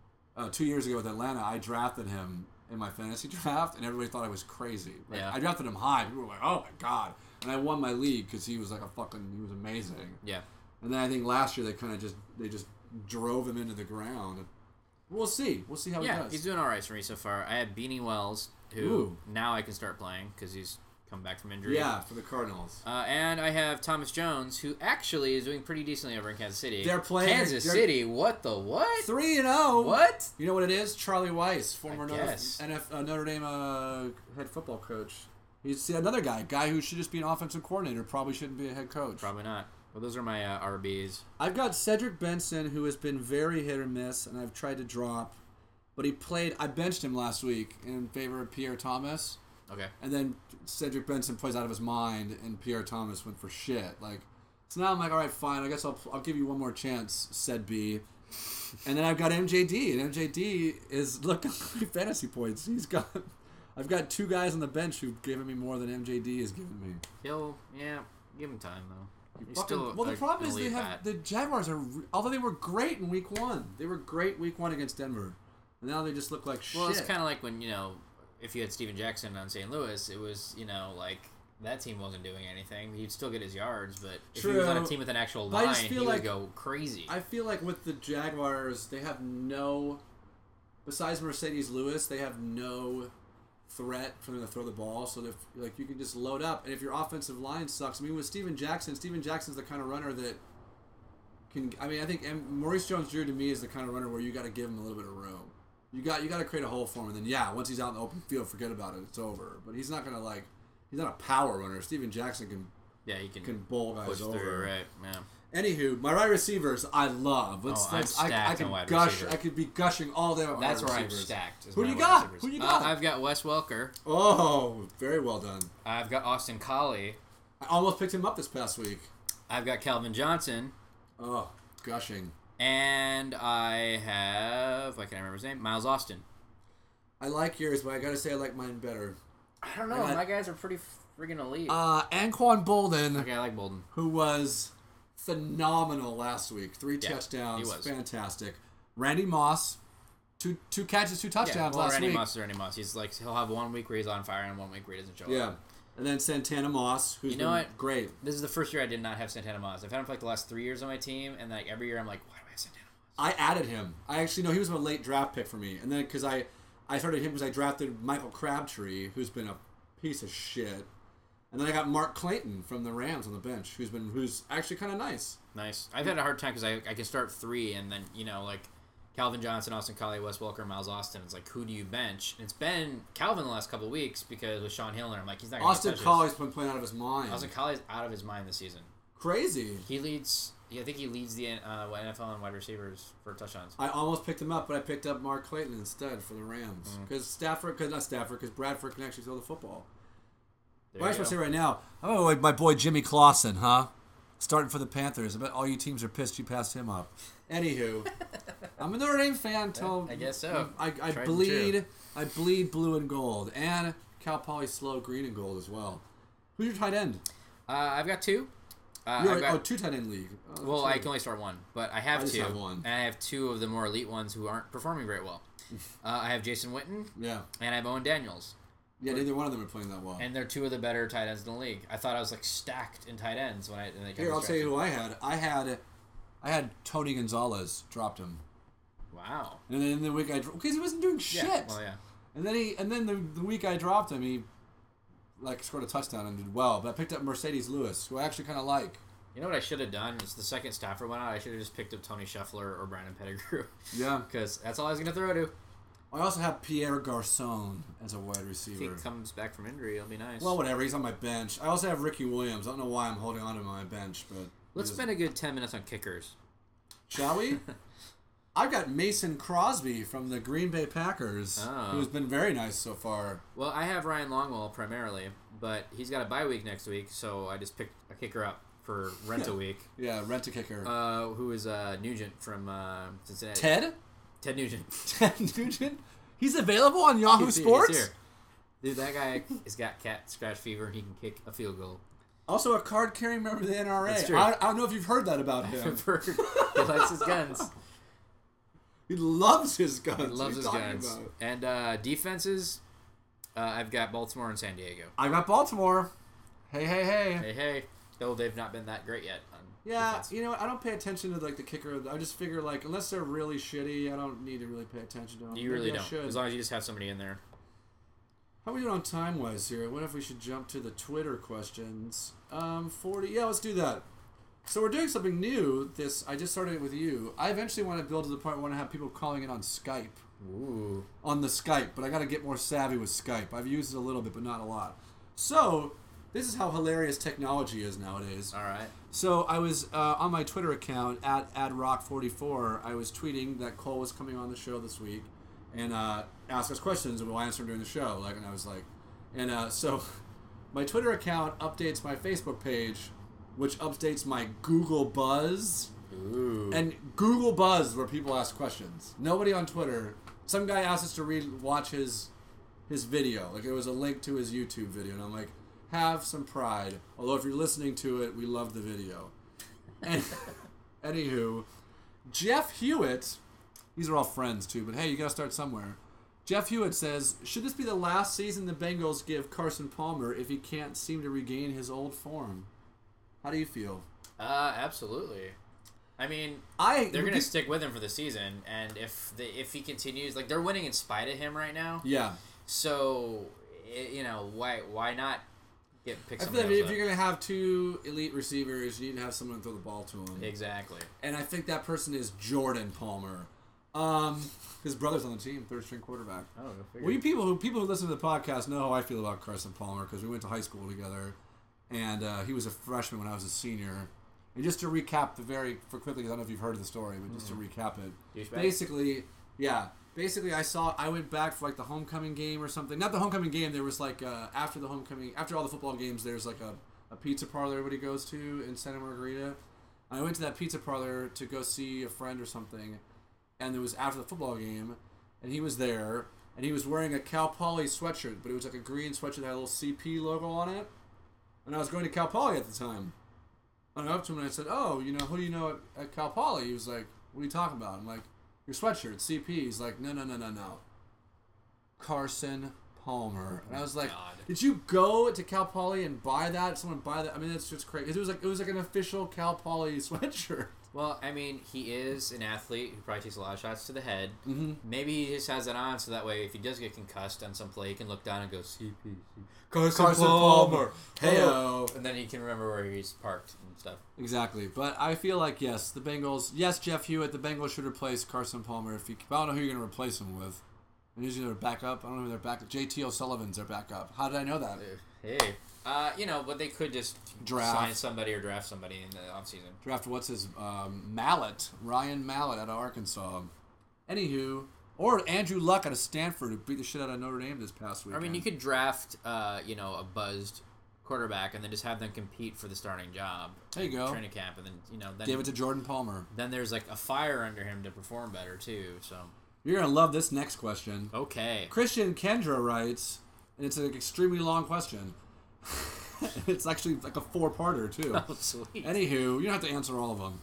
2 years ago with Atlanta, I drafted him in my fantasy draft, and everybody thought I was crazy. Like, Yeah. I drafted him high. People were like, "Oh my god!" And I won my league because he was like he was amazing. Yeah. And then I think last year they just drove him into the ground. We'll see. We'll see how he Yeah, does. he's doing all right for me so far. I have Beanie Wells, who Ooh. now I can start playing because he's come back from injury. Yeah, for the Cardinals. And I have Thomas Jones, who actually is doing pretty decently over in Kansas City. They're playing- Kansas they're- City. What the what? 3-0. What? You know what it is? Charlie Weiss, former guess. Notre Dame head football coach. He's another guy who should just be an offensive coordinator. Probably shouldn't be a head coach. Probably not. Well, those are my RBs. I've got Cedric Benson, who has been very hit or miss, and I've tried to drop. But he played... I benched him last week in favor of Pierre Thomas. Okay. And then Cedric Benson plays out of his mind, and Pierre Thomas went for shit. So now I'm like, all right, fine. I guess I'll give you one more chance, said B. And then I've got MJD, and MJD is looking like fantasy points. I've got 2 guys on the bench who've given me more than MJD has given me. Give him time though. The problem is the Jaguars are, although they were great in week 1, they were great week 1 against Denver, and now they just look like shit. Well, it's kind of like when if you had Steven Jackson on St. Louis, it was that team wasn't doing anything. He'd still get his yards, but if he was on a team with an actual line, he would go crazy. I feel like with the Jaguars, they have besides Mercedes Lewis, they have no threat for them to throw the ball. So if you can just load up, and if your offensive line sucks, with Steven Jackson's the kind of runner that can. I think Maurice Jones-Drew to me is the kind of runner where you got to give him a little bit of room. You got to create a hole for him, and then once he's out in the open field, forget about it. It's over. But he's not gonna he's not a power runner. Steven Jackson can. Yeah, he can bowl guys over. Through, right? Yeah. Anywho, my wide receivers I love. I'm stacked on wide receiver. I could be gushing all day about wide receivers. That's where I'm stacked. Who do you got? Who do you got? I've got Wes Welker. Oh, very well done. I've got Austin Collie. I almost picked him up this past week. I've got Calvin Johnson. Oh, gushing. And I have, I can't remember his name, Miles Austin. I like yours, but I gotta say I like mine better. I don't know. My guys are pretty friggin' elite. Anquan Bolden. Okay, I like Bolden. Who was phenomenal last week. 3 touchdowns. He was. Fantastic. Randy Moss. Two catches, 2 touchdowns last week. Randy Moss. He'll have 1 week where he's on fire and 1 week where he doesn't show up. Yeah. And then Santana Moss, who's great. This is the first year I did not have Santana Moss. I've had him for the last 3 years on my team, and every year I'm like, why do I have Santana Moss? I added him. I actually know he was a late draft pick for me. And then because I started him because I drafted Michael Crabtree, who's been a piece of shit. And then I got Mark Clayton from the Rams on the bench, who's actually kind of nice. Nice. I've had a hard time because I can start 3, and then Calvin Johnson, Austin Collie, Wes Welker, Miles Austin. It's like, who do you bench? And it's been Calvin the last couple of weeks because with Sean Hill, and I'm like, he's not going to Austin Collie's been playing out of his mind. Austin Collie's out of his mind this season. Crazy. He leads. I think he leads the NFL in wide receivers for touchdowns. I almost picked him up, but I picked up Mark Clayton instead for the Rams because because Bradford can actually throw the football. Well, I just want to say right now, my boy Jimmy Clausen, huh? Starting for the Panthers. I bet all you teams are pissed you passed him up. Anywho, I'm a Notre Dame fan until I guess so. I bleed blue and gold, and Cal Poly slow green and gold as well. Who's your tight end? I've got 2. You're 2 tight end league. Well, I can only start 1, but I have 2. Have 1. And I have 2 of the more elite ones who aren't performing very well. I have Jason Witten. Yeah. And I have Owen Daniels. Yeah, neither one of them are playing that well. And they're 2 of the better tight ends in the league. I thought I was stacked in tight ends when Here, I'll tell you who I had. I had Tony Gonzalez. Dropped him. Wow. And then the week because he wasn't doing shit. Yeah. Well, yeah. And then the week I dropped him, he scored a touchdown and did well. But I picked up Mercedes Lewis, who I actually kind of like. You know what I should have done? Is the second Stafford went out, I should have just picked up Tony Scheffler or Brandon Pettigrew. Yeah. Because that's all I was going to throw to. I also have Pierre Garcon as a wide receiver. If he comes back from injury, it'll be nice. Well, whatever. He's on my bench. I also have Ricky Williams. I don't know why I'm holding on to him on my bench, but let's spend a good 10 minutes on kickers. Shall we? I've got Mason Crosby from the Green Bay Packers, who's been very nice so far. Well, I have Ryan Longwell primarily, but he's got a bye week next week, so I just picked a kicker up for rent-a-week. Yeah, rent-a-kicker. Who is Nugent from Cincinnati. Ted Nugent. Ted Nugent? He's available on Yahoo Sports? He's here. Dude, that guy has got cat scratch fever and he can kick a field goal. Also a card-carrying member of the NRA. That's true. I don't know if you've heard that about him. I've heard. He likes his guns. He loves his guns. He loves his guns. And defenses, I've got Baltimore and San Diego. I got Baltimore. Hey. Hey. Though they've not been that great yet. Yeah, defense. you know, I don't pay attention to the kicker. I just figure unless they're really shitty, I don't need to really pay attention to them. You really don't. As long as you just have somebody in there. How are we doing on time-wise here? What if we should jump to the Twitter questions? 40. Yeah, let's do that. So we're doing something new. I just started it with you. I eventually want to build to the point where I want to have people calling in on Skype. Ooh. On the Skype, but I got to get more savvy with Skype. I've used it a little bit, but not a lot. So This is how hilarious technology is nowadays. All right. So I was on my Twitter account at @adrock44. I was tweeting that Cole was coming on the show this week and ask us questions and we'll answer them during the show. And I was like, so my Twitter account updates my Facebook page, which updates my Google Buzz. Ooh. And Google Buzz is where people ask questions. Nobody on Twitter. Some guy asked us to watch his video. Like it was a link to his YouTube video, and I'm like, have some pride. Although if you're listening to it, we love the video. And anywho, Jeff Hewitt, these are all friends too, but hey, you gotta start somewhere. Jeff Hewitt says, should this be the last season the Bengals give Carson Palmer if he can't seem to regain his old form? How do you feel? Absolutely. I mean, they're gonna stick with him for the season, and if he continues, like they're winning in spite of him right now. Yeah. So, why not pick I feel somebody like else if you're gonna have two elite receivers, you need to have someone to throw the ball to him. Exactly. And I think that person is Jordan Palmer. His brother's on the team, third string quarterback. Oh, go figure. Well, people who listen to the podcast know how I feel about Carson Palmer because we went to high school together, and he was a freshman when I was a senior. And just to recap for quickly, I don't know if you've heard of the story, but just to recap it, basically, I went back for like the homecoming game or something. Not the homecoming game. There was like after all the football games, there's like a pizza parlor everybody goes to in Santa Margarita. I went to that pizza parlor to go see a friend or something, and it was after the football game, and he was there, and he was wearing a Cal Poly sweatshirt, but it was like a green sweatshirt that had a little CP logo on it. And I was going to Cal Poly at the time. I went up to him and I said, "Oh, who do you know at Cal Poly?" He was like, "What are you talking about?" I'm like, "Your sweatshirt, CP." He's like, "No. Carson Palmer." And I was like, God. "Did you go to Cal Poly and buy that? Someone buy that?" I mean, it's just crazy. It was like an official Cal Poly sweatshirt. Well, I mean, he is an athlete who probably takes a lot of shots to the head. Mm-hmm. Maybe he just has it on so that way if he does get concussed on some play, he can look down and go, CP. Carson Palmer. Hey-o. And then he can remember where he's parked and stuff. Exactly. But I feel like, yes, Jeff Hewitt, the Bengals should replace Carson Palmer. I don't know who you're going to replace him with. And usually their backup. I don't know who their backup. JT O'Sullivan's their backup. How did I know that? Hey. But they could just sign somebody or draft somebody in the offseason. Draft Mallet. Ryan Mallet out of Arkansas. Anywho, or Andrew Luck out of Stanford who beat the shit out of Notre Dame this past week. I mean, you could draft, a buzzed quarterback and then just have them compete for the starting job. There you go. Training camp, and then give it to Jordan Palmer. Then there's like a fire under him to perform better too. So you're gonna love this next question. Okay. Christian Kendra writes, and it's an extremely long question. It's actually like a 4-parter too. Oh, sweet. Anywho, you don't have to answer all of them.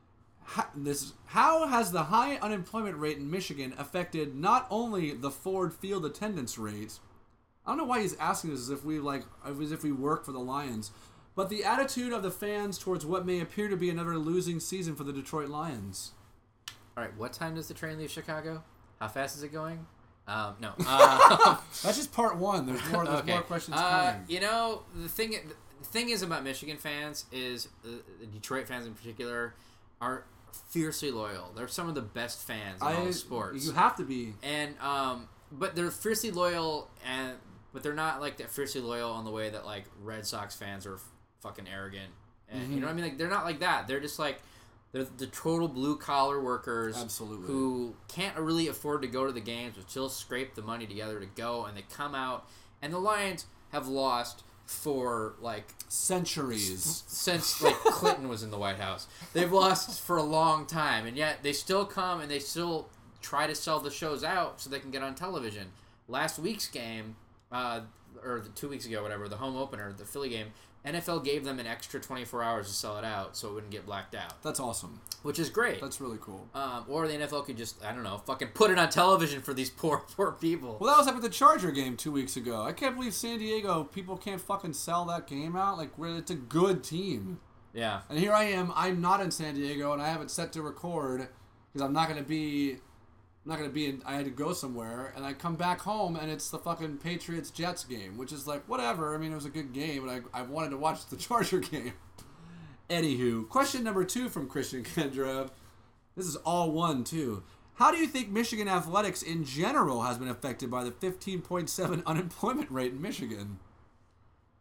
How has the high unemployment rate in Michigan affected not only the Ford Field attendance rate? I don't know why he's asking this as if we work for the Lions, but the attitude of the fans towards what may appear to be another losing season for the Detroit Lions. All right, what time does the train leave Chicago? How fast is it going? No. That's just part one. There's more questions coming. The thing is about Michigan fans is the Detroit fans in particular are fiercely loyal. They're some of the best fans in all sports. You have to be. And but they're fiercely loyal, but they're not like that fiercely loyal on the way that like Red Sox fans are fucking arrogant. And you know what I mean? Like they're not like that. They're just like they're the total blue collar workers. Absolutely. Who can't really afford to go to the games, but still scrape the money together to go, and they come out. And the Lions have lost for like centuries since like Clinton was in the White House. They've lost for a long time, and yet they still come and they still try to sell the shows out so they can get on television. Last week's game, or 2 weeks ago, whatever, the home opener, the Philly game, NFL gave them an extra 24 hours to sell it out so it wouldn't get blacked out. That's awesome. Which is great. That's really cool. Or the NFL could just, I don't know, fucking put it on television for these poor people. Well, that was like with the Charger game 2 weeks ago. I can't believe San Diego, people can't fucking sell that game out. Like, it's a good team. Yeah. And here I am. I'm not in San Diego, and I have it set to record because I'm not going to be... I had to go somewhere, and I come back home, and it's the fucking Patriots-Jets game, which is like, whatever. I mean, it was a good game, but I wanted to watch the Charger game. Anywho, question number 2 from Christian Kendra. This is all one, too. How do you think Michigan athletics in general has been affected by the 15.7 unemployment rate in Michigan?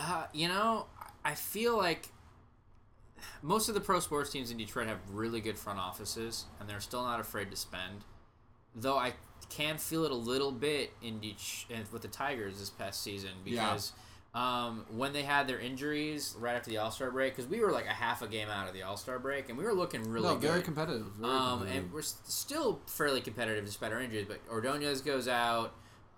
I feel like most of the pro sports teams in Detroit have really good front offices, and they're still not afraid to spend. Though I can feel it a little bit with the Tigers this past season because when they had their injuries right after the All-Star break, because we were like a half a game out of the All-Star break, and we were looking really good. Very competitive. And we're still fairly competitive despite our injuries, but Ordonez goes out,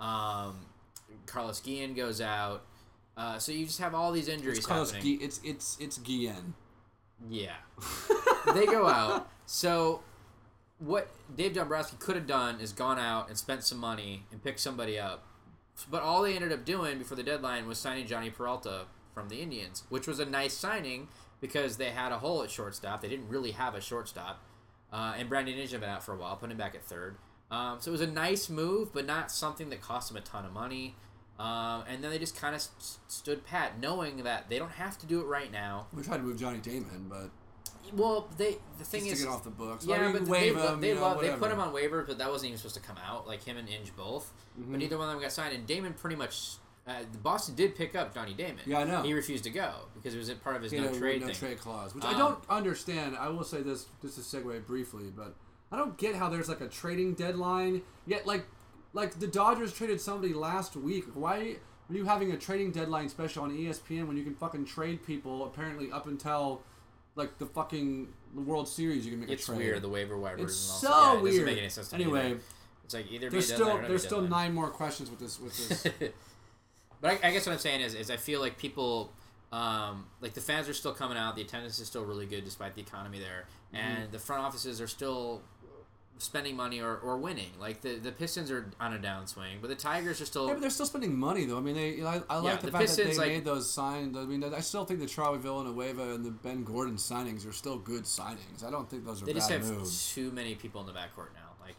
Carlos Guillen goes out, so you just have all these injuries happening. It's Guillen. Yeah. They go out, so what Dave Dombrowski could have done is gone out and spent some money and picked somebody up. But all they ended up doing before the deadline was signing Johnny Peralta from the Indians, which was a nice signing because they had a hole at shortstop. They didn't really have a shortstop. And Brandon Inge had been out for a while, put him back at third. So it was a nice move, but not something that cost them a ton of money. And then they just kind of stood pat, knowing that they don't have to do it right now. We tried to move Johnny Damon, but... Well, the thing is... to get off the books. Yeah, but they put him on waivers, but that wasn't even supposed to come out. Like him and Inge both. Mm-hmm. But neither one of them got signed. And Damon pretty much... Boston did pick up Johnny Damon. Yeah, I know. He refused to go because it was part of his no trade clause, which I don't understand. I will say this, just to segue briefly, but I don't get how there's like a trading deadline. Yet, like the Dodgers traded somebody last week. Why are you having a trading deadline special on ESPN when you can fucking trade people apparently up until like the World Series? You can make a trade. It's weird, the waiver wire. It's so weird. It doesn't make any sense to me either. It's like either there's still 9 more questions with this. But I guess what I'm saying is I feel like people, like the fans are still coming out. The attendance is still really good despite the economy there. And the front offices are still spending money or winning. Like the Pistons are on a downswing, but the Tigers are still... Yeah, but they're still spending money, though. I mean, I like the fact Pistons, that they made those signs. I mean, I still think the Charlie Villanueva and the Ben Gordon signings are still good signings. I don't think those are bad moves. They just have too many people in the backcourt now.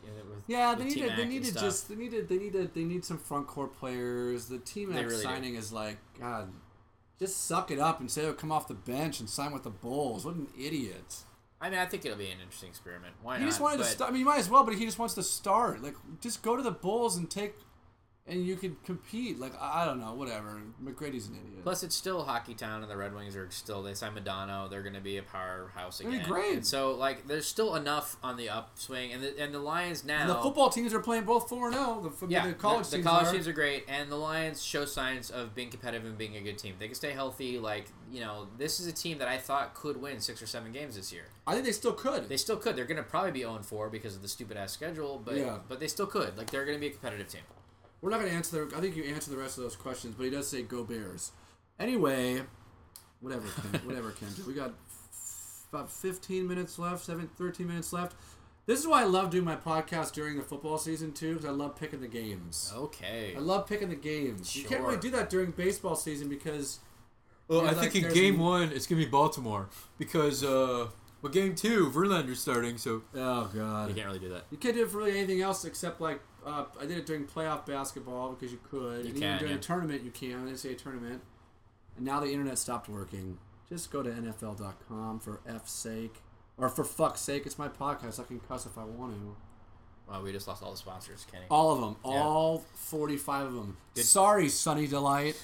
They need some front court players. The team really signing is like, God, just suck it up and say, come off the bench and sign with the Bulls. What an idiot. I mean, I think it'll be an interesting experiment. Why not? He just wanted to start. I mean, you might as well, but he just wants to start. Like, just go to the Bulls and you could compete. Like, I don't know, whatever. McGrady's an idiot. Plus, it's still Hockey Town, and the Red Wings are still... They signed Madonna. They're going to be a powerhouse again. They're great. And so, like, there's still enough on the upswing. And the Lions now... And the football teams are playing both 4-0. The college teams are great. And the Lions show signs of being competitive and being a good team. They can stay healthy. Like, this is a team that I thought could win 6 or 7 games this year. I think they still could. They still could. They're going to probably be 0-4 because of the stupid-ass schedule. But they still could. Like, they're going to be a competitive team. We're not going to answer I think you answered the rest of those questions, but he does say go Bears. Anyway, whatever, Ken. We got about 15 minutes left, 13 minutes left. This is why I love doing my podcast during the football season, too, because I love picking the games. Okay. I love picking the games. Sure. You can't really do that during baseball season because... Well, I think in Game 1, it's going to be Baltimore because... Well, Game 2, Verlander's starting, so... Oh, God. You can't really do that. You can't do it for really anything else except, like... I did it during playoff basketball because you could. Even during a tournament, you can. NCAA tournament. And now the internet stopped working. Just go to NFL.com for F's sake. Or for fuck's sake. It's my podcast. I can cuss if I want to. Well, we just lost all the sponsors, Kenny. All of them. Yeah. All 45 of them. Good. Sorry, Sunny Delight.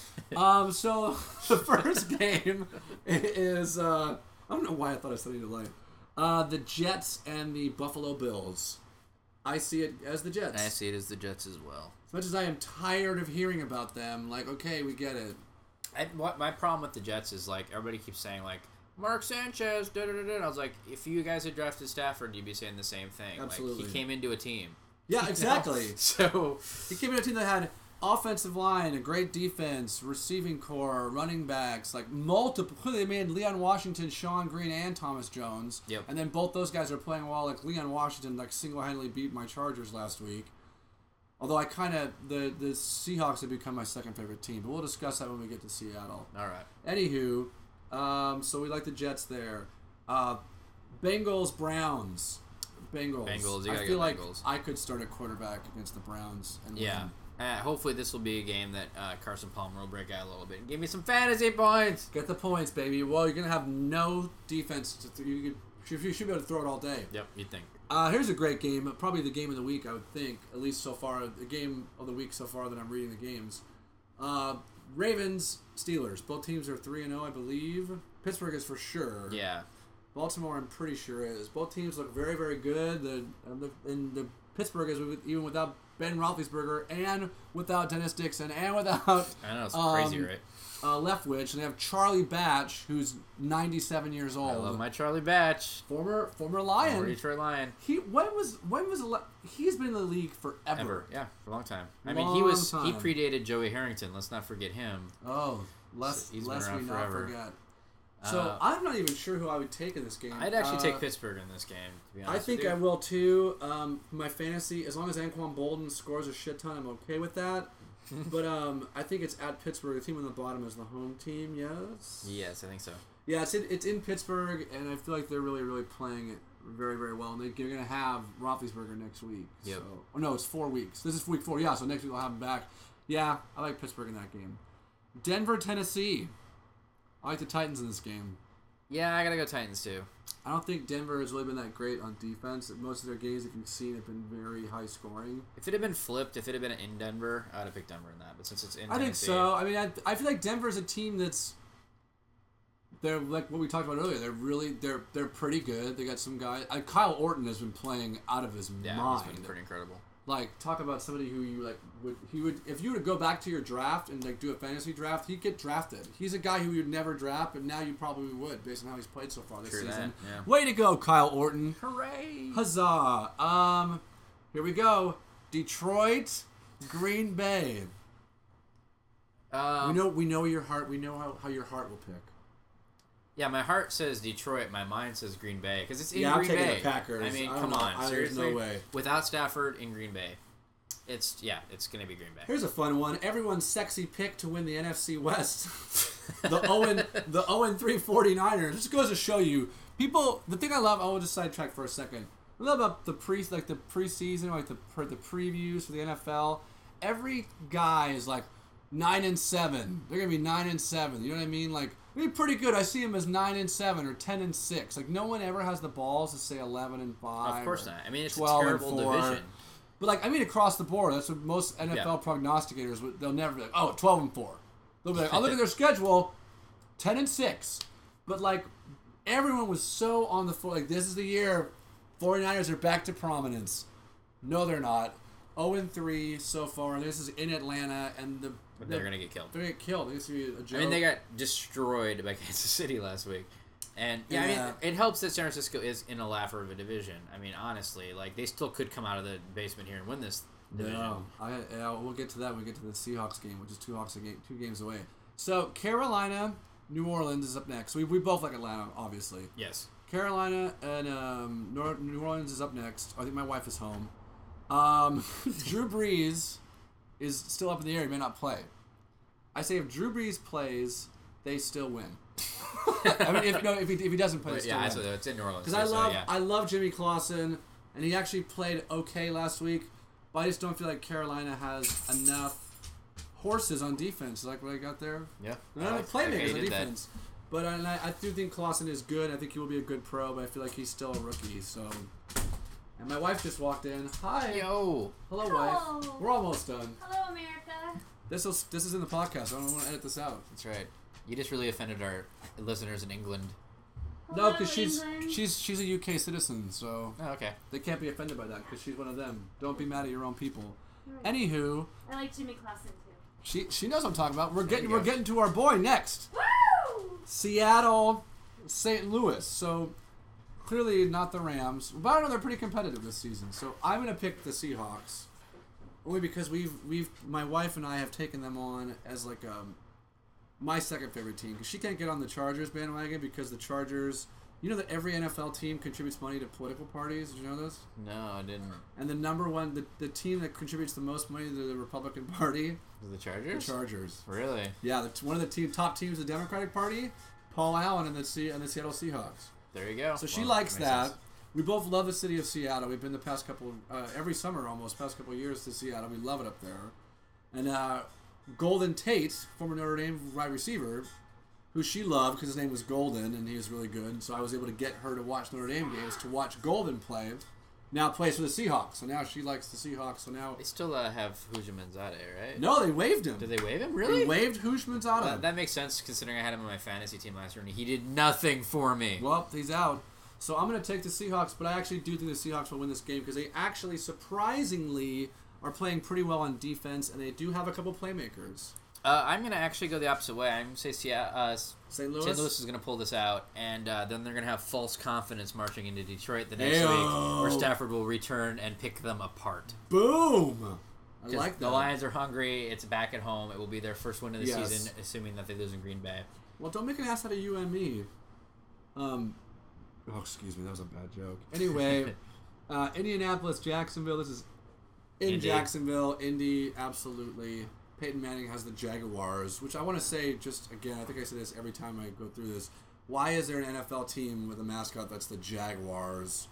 So the first game is... I don't know why I thought of Sunny Delight. The Jets and the Buffalo Bills. I see it as the Jets. I see it as the Jets as well. As much as I am tired of hearing about them, like, okay, we get it. My problem with the Jets is, like, everybody keeps saying, like, Mark Sanchez, da-da-da-da. And I was like, if you guys had drafted Stafford, you'd be saying the same thing. Absolutely. Like, he came into a team. Yeah, exactly. So he came into a team that had offensive line, a great defense, receiving core, running backs, like multiple. They made Leon Washington, Sean Green, and Thomas Jones. Yep. And then both those guys are playing well. Like Leon Washington, like single-handedly beat my Chargers last week. Although I kind of the Seahawks have become my second favorite team, but we'll discuss that when we get to Seattle. All right. Anywho, so we like the Jets there. Bengals, Browns. Bengals. I feel like I could start a quarterback against the Browns and win. Hopefully this will be a game that Carson Palmer will break out a little bit and give me some fantasy points. Get the points, baby. Well, you're going to have no defense. You should be able to throw it all day. Yep, you'd think. Here's a great game. Probably the game of the week, I would think. At least so far. The game of the week so far that I'm reading the games. Ravens, Steelers. Both teams are 3-0, I believe. Pittsburgh is for sure. Yeah. Baltimore, I'm pretty sure is. Both teams look very, very good. The Pittsburgh is even without Ben Roethlisberger and without Dennis Dixon and without I know, it's crazy, right? Leftwich, and they have Charlie Batch, who's 97 years old. I love my Charlie Batch. Former Lion. Former Detroit Lion. He's been in the league forever. Yeah, for a long time. I Long mean, he time. predated Joey Harrington. Let's not forget him. Oh, lest He's we been around not forever. forget. So I'm not even sure who I would take in this game. I'd actually take Pittsburgh in this game, to be honest I think with you. I will too. My fantasy, as long as Anquan Bolden scores a shit ton, I'm okay with that. But I think it's at Pittsburgh. The team on the bottom is the home team. Yes. Yes, I think so. Yeah, it's in Pittsburgh, and I feel like they're really, really playing it very, very well. And they're going to have Roethlisberger next week. Yep. So, oh, no, it's 4 weeks. This is week 4. Yeah, so next week we'll have him back. Yeah, I like Pittsburgh in that game. Denver, Tennessee. I like the Titans in this game. Yeah, I gotta go Titans too. I don't think Denver has really been that great on defense. Most of their games, if you've seen, have been very high scoring. If it had been flipped, if it had been in Denver, I'd have picked Denver in that. But since it's in I think Tennessee, so. I mean, I feel like Denver's a team that's they're like what we talked about earlier. They're pretty good. They got some guys. Kyle Orton has been playing out of his mind. He's been pretty incredible. Like, talk about somebody who you like would if you were to go back to your draft and like do a fantasy draft, he'd get drafted. He's a guy who you'd never draft, but now you probably would based on how he's played so far this season. Yeah. Way to go, Kyle Orton! Hooray! Huzzah! Here we go. Detroit, Green Bay. We know your heart. We know how your heart will pick. Yeah, my heart says Detroit. My mind says Green Bay because it's in I'm Green taking Bay. the Packers. I mean, I don't come know. on, There's seriously. no way. Without Stafford in Green Bay, it's gonna be Green Bay. Here's a fun one. Everyone's sexy pick to win the NFC West. the 0-3 49ers. Just goes to show you, people. The thing I love. I will just sidetrack for a second. I love about the preseason, like the previews for the NFL. Every guy is like 9-7. They're gonna be 9-7. You know what I mean? Like, they're pretty good. I see them as 9-7 or 10-6. Like, no one ever has the balls to say 11-5. Of course not. I mean, it's a 12-4. terrible division. But like, I mean, across the board, that's what most NFL prognosticators would. They'll never be like, oh, 12-4. They'll be like, I'll look at their schedule, 10-6. But like, everyone was so on the floor. Like, this is the year 49ers are back to prominence. No, they're not. 0-3 so far. This is in Atlanta, and They're gonna get killed. They're gonna get killed. This is a joke. I mean, they got destroyed by Kansas City last week. And I mean, it helps that San Francisco is in a laugher of a division. I mean, honestly, like they still could come out of the basement here and win this division. No, we'll get to that when we get to the Seahawks game, which is two games away. So Carolina, New Orleans is up next. We both like Atlanta, obviously. Yes. Carolina and New Orleans is up next. I think my wife is home. Drew Brees is still up in the air. He may not play. I say if Drew Brees plays, they still win. I mean, if he doesn't play, yeah, so it's in New Orleans. Because I love Jimmy Clausen, and he actually played okay last week. But I just don't feel like Carolina has enough horses on defense, like what I got there. Yeah, they're not playmakers on defense. But I do think Clausen is good. I think he will be a good pro, but I feel like he's still a rookie. So, and my wife just walked in. Hi. Yo. Hello, wife. We're almost done. Hello, America. This is in the podcast. I don't want to edit this out. That's right. You just really offended our listeners in England. No, because she's a UK citizen, so okay. They can't be offended by that because she's one of them. Don't be mad at your own people. Right. Anywho, I like Jimmy Clausen too. She knows what I'm talking about. We're getting to our boy next. Woo! Seattle, St. Louis. So clearly not the Rams, but I know they're pretty competitive this season. So I'm gonna pick the Seahawks, only because my wife and I have taken them on as like my second favorite team, because she can't get on the Chargers bandwagon because the Chargers, you know that every NFL team contributes money to political parties. Did you know this? No, I didn't. And the number one, the team that contributes the most money to the Republican Party is the Chargers. The Chargers. Really? Yeah, one of the top teams of the Democratic Party, Paul Allen and the Seattle Seahawks. There you go. So she likes that. Sense. We both love the city of Seattle. We've been the past couple, every summer almost, past couple of years to Seattle. We love it up there. And Golden Tate, former Notre Dame wide receiver, who she loved because his name was Golden and he was really good. And so I was able to get her to watch Notre Dame games, to watch Golden play. now plays for the Seahawks. So now she likes the Seahawks. So now They still have Hujmanzadeh, right? no, they waived him. Did they waive him? Really? They waived Hujmanzadeh. That makes sense considering I had him on my fantasy team last year and he did nothing for me. Well, he's out. So I'm going to take the Seahawks, but I actually do think the Seahawks will win this game because they actually surprisingly are playing pretty well on defense, and they do have a couple playmakers. I'm going to actually go the opposite way. I'm going to say St. Louis? St. Louis is going to pull this out, and then they're going to have false confidence marching into Detroit the next week, where Stafford will return and pick them apart. Boom! I like that. The Lions are hungry. It's back at home. It will be their first win of the season, assuming that they lose in Green Bay. Well, don't make an ass out of you and me. Oh, excuse me. That was a bad joke. Anyway, Indianapolis, Jacksonville. This is in Indy. Jacksonville. Indy, absolutely. Peyton Manning has the Jaguars, which I want to say just again, I think I say this every time I go through this. Why is there an NFL team with a mascot that's the Jaguars?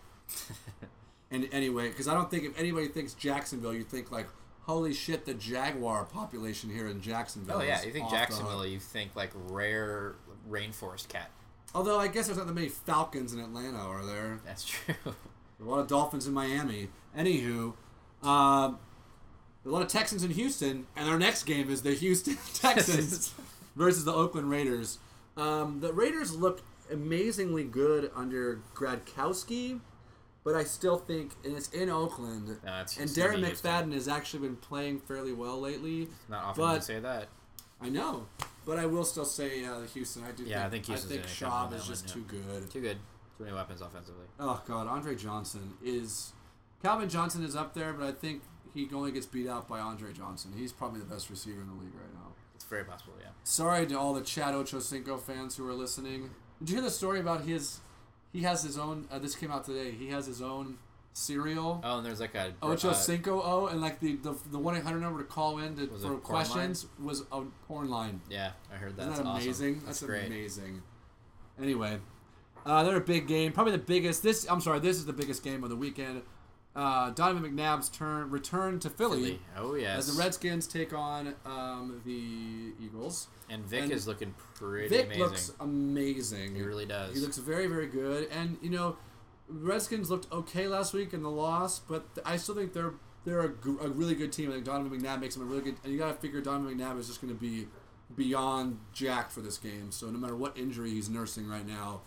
And anyway, because I don't think if anybody thinks Jacksonville, you think like, holy shit, the jaguar population here in Jacksonville. Oh yeah, you think Jacksonville, you think like rare rainforest cat. Although I guess there's not that many falcons in Atlanta, are there? That's true. A lot of dolphins in Miami. Anywho, a lot of Texans in Houston, and our next game is the Houston Texans versus the Oakland Raiders. The Raiders look amazingly good under Gradkowski, but I still think, and it's in Oakland, and Darren McFadden has actually been playing fairly well lately. Not often to say that. I know, but I will still say Houston. I think Houston's I think Schaub is just too good. Too good. Too many weapons offensively. Oh God, Andre Johnson is. Calvin Johnson is up there, but I think he only gets beat out by Andre Johnson. He's probably the best receiver in the league right now. It's very possible, yeah. Sorry to all the Chad Ochocinco fans who are listening. Did you hear the story about his? He has his own. This came out today. He has his own cereal. Oh, and there's like a Ochocinco and like the 1-800 number to call in for questions was a porn line. Yeah, I heard that. Isn't that amazing? Awesome. That's great. amazing. Anyway, they're a big game. Probably the biggest. This is the biggest game of the weekend. Donovan McNabb's return to Philly. Oh yes. As the Redskins take on the Eagles. And Vic is looking pretty Vic amazing. looks amazing. He really does. He looks very, very good. And Redskins looked okay last week in the loss, but I still think they're a really good team. I think Donovan McNabb makes them a really good. And you got to figure Donovan McNabb is just going to be beyond jacked for this game. So no matter what injury he's nursing right now,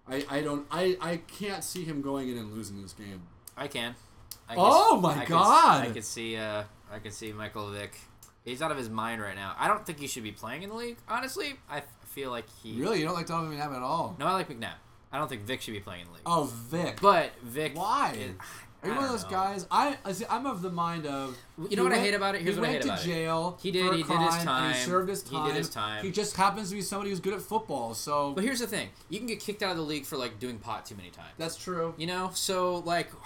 I can't see him going in and losing this game. I can. My God! I could see Michael Vick. He's out of his mind right now. I don't think he should be playing in the league. Honestly, I feel like he. Really, you don't like Donovan McNabb at all? No, I like McNabb. I don't think Vic should be playing in the league. Oh, Vic. But Vic. Why? Are you one of those guys? I'm of the mind of. You know what I hate about it? Here's what I hate about it. He went to jail. He did his time. And he served his time. He did his time. He just happens to be somebody who's good at football. So. But here's the thing: you can get kicked out of the league for doing pot too many times. That's true. So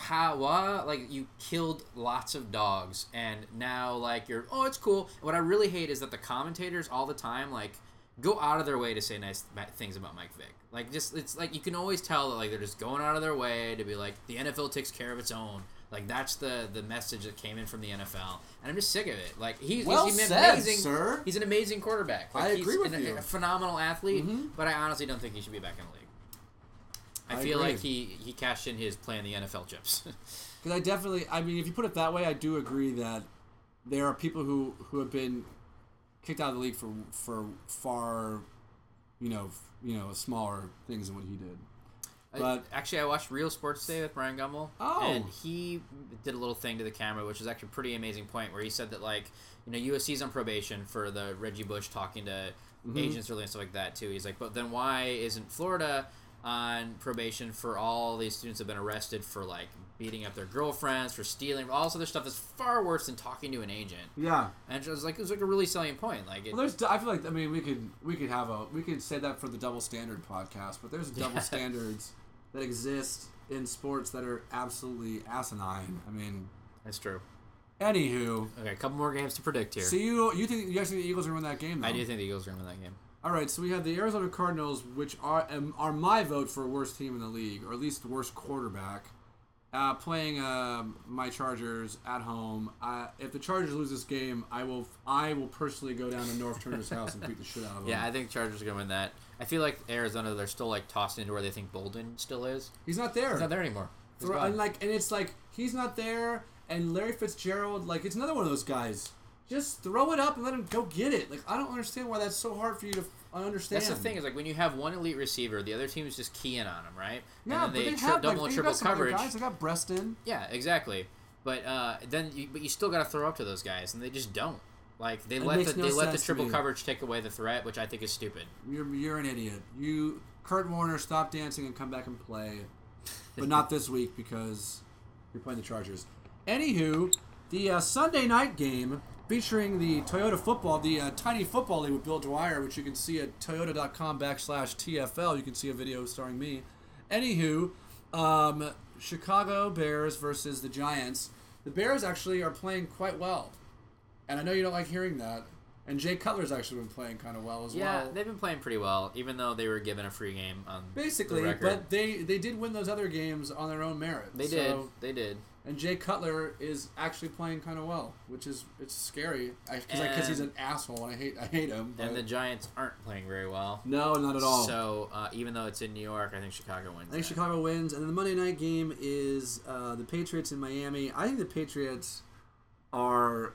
you killed lots of dogs, and now you're it's cool. What I really hate is that the commentators all the time go out of their way to say nice things about Mike Vick. It's you can always tell that they're just going out of their way to be the NFL takes care of its own. That's the message that came in from the NFL, and I'm just sick of it. He's amazing, sir. He's an amazing quarterback. I agree with you. A phenomenal athlete, but I honestly don't think he should be back in the league. I feel agree. like he cashed in his play in the NFL chips. Because if you put it that way, I do agree that there are people who have been kicked out of the league for far, smaller things than what he did. But actually, I watched Real Sports Today with Brian Gumbel, and he did a little thing to the camera, which was actually a pretty amazing point, where he said that USC's on probation for the Reggie Bush talking to agents early and stuff like that too. He's like, but then why isn't Florida on probation for all these students that have been arrested for beating up their girlfriends, for stealing, all this other stuff that's far worse than talking to an agent. Yeah, and it was a really salient point. I feel we could say that for the double standard podcast, but there's double standards that exist in sports that are absolutely asinine. That's true. Anywho, okay, a couple more games to predict here. So you think the Eagles are going to win that game? Though? I do think the Eagles are going to win that game. All right, so we have the Arizona Cardinals, which are my vote for worst team in the league, or at least worst quarterback, playing my Chargers at home. If the Chargers lose this game, I will personally go down to North Turner's house and beat the shit out of them. Yeah, I think Chargers are going to win that. I feel like Arizona, they're still tossing into where they think Bolden still is. He's not there. He's not there anymore. And it's like he's not there, and Larry Fitzgerald, like it's another one of those guys. Just throw it up and let him go get it. Like I don't understand why that's so hard for you to understand. That's the thing is like when you have one elite receiver, the other team is just keying on him, right? Yeah, and then but they have double and triple coverage. Guys, they got Breston. Yeah, exactly. But you still got to throw up to those guys, and they just don't. Like they let the triple coverage take away the threat, which I think is stupid. You're an idiot. Kurt Warner, stop dancing and come back and play, but not this week because you're playing the Chargers. Anywho, the Sunday night game featuring the Toyota football, the Tiny Football League with Bill Dwyer, which you can see at toyota.com/TFL. You can see a video starring me. Anywho, Chicago Bears versus the Giants. The Bears actually are playing quite well. And I know you don't like hearing that. And Jay Cutler's actually been playing kind of well as well. Yeah, they've been playing pretty well, even though they were given a free game on basically, the record. But they did win those other games on their own merit. They did. And Jay Cutler is actually playing kind of well, which is scary because he's an asshole and I hate him. But... And the Giants aren't playing very well. No, not at all. So even though it's in New York, I think Chicago wins. I think Chicago wins, and then the Monday night game is the Patriots in Miami. I think the Patriots are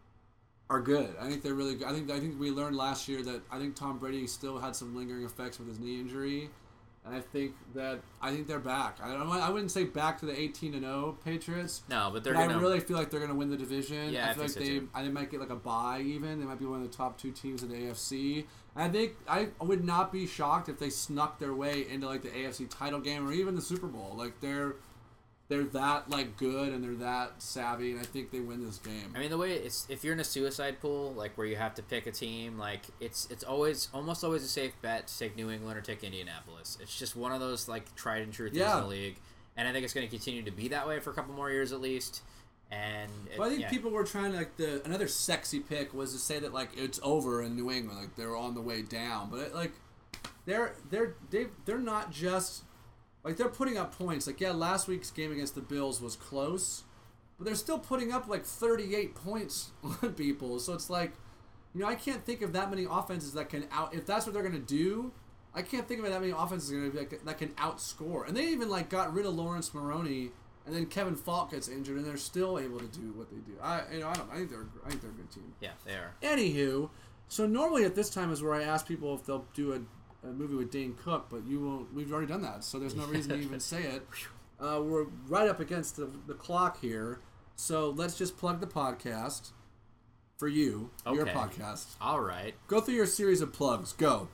good. I think they're really good. I think we learned last year that I think Tom Brady still had some lingering effects with his knee injury. And I think they're back. I wouldn't say back to the 18-0 Patriots. No, but I really feel like they're going to win the division. Yeah, I feel like they might get like a bye even. They might be one of the top two teams in the AFC. And I think I would not be shocked if they snuck their way into like the AFC title game or even the Super Bowl. Like they're that like good and they're that savvy, and I think they win this game. I mean, the way it's if you're in a suicide pool, like where you have to pick a team, like it's almost always a safe bet to take New England or take Indianapolis. It's just one of those like tried and true things in the league, and I think it's going to continue to be that way for a couple more years at least. And I think people were trying to another sexy pick was to say that like it's over in New England, like they're on the way down, but they're not just. Like, they're putting up points. Like, yeah, last week's game against the Bills was close, but they're still putting up, 38 points on people. So it's like, I can't think of that many offenses that can if that's what they're going to do, I can't think of that many offenses that can outscore. And they even, got rid of Lawrence Maroney, and then Kevin Falk gets injured, and they're still able to do what they do. I think they're a good team. Yeah, they are. Anywho, so normally at this time is where I ask people if they'll do a movie with Dane Cook, but you won't. We've already done that, so there's no reason to even say it. We're right up against the clock here, so let's just plug the podcast for you, your podcast. All right. Go through your series of plugs. Go.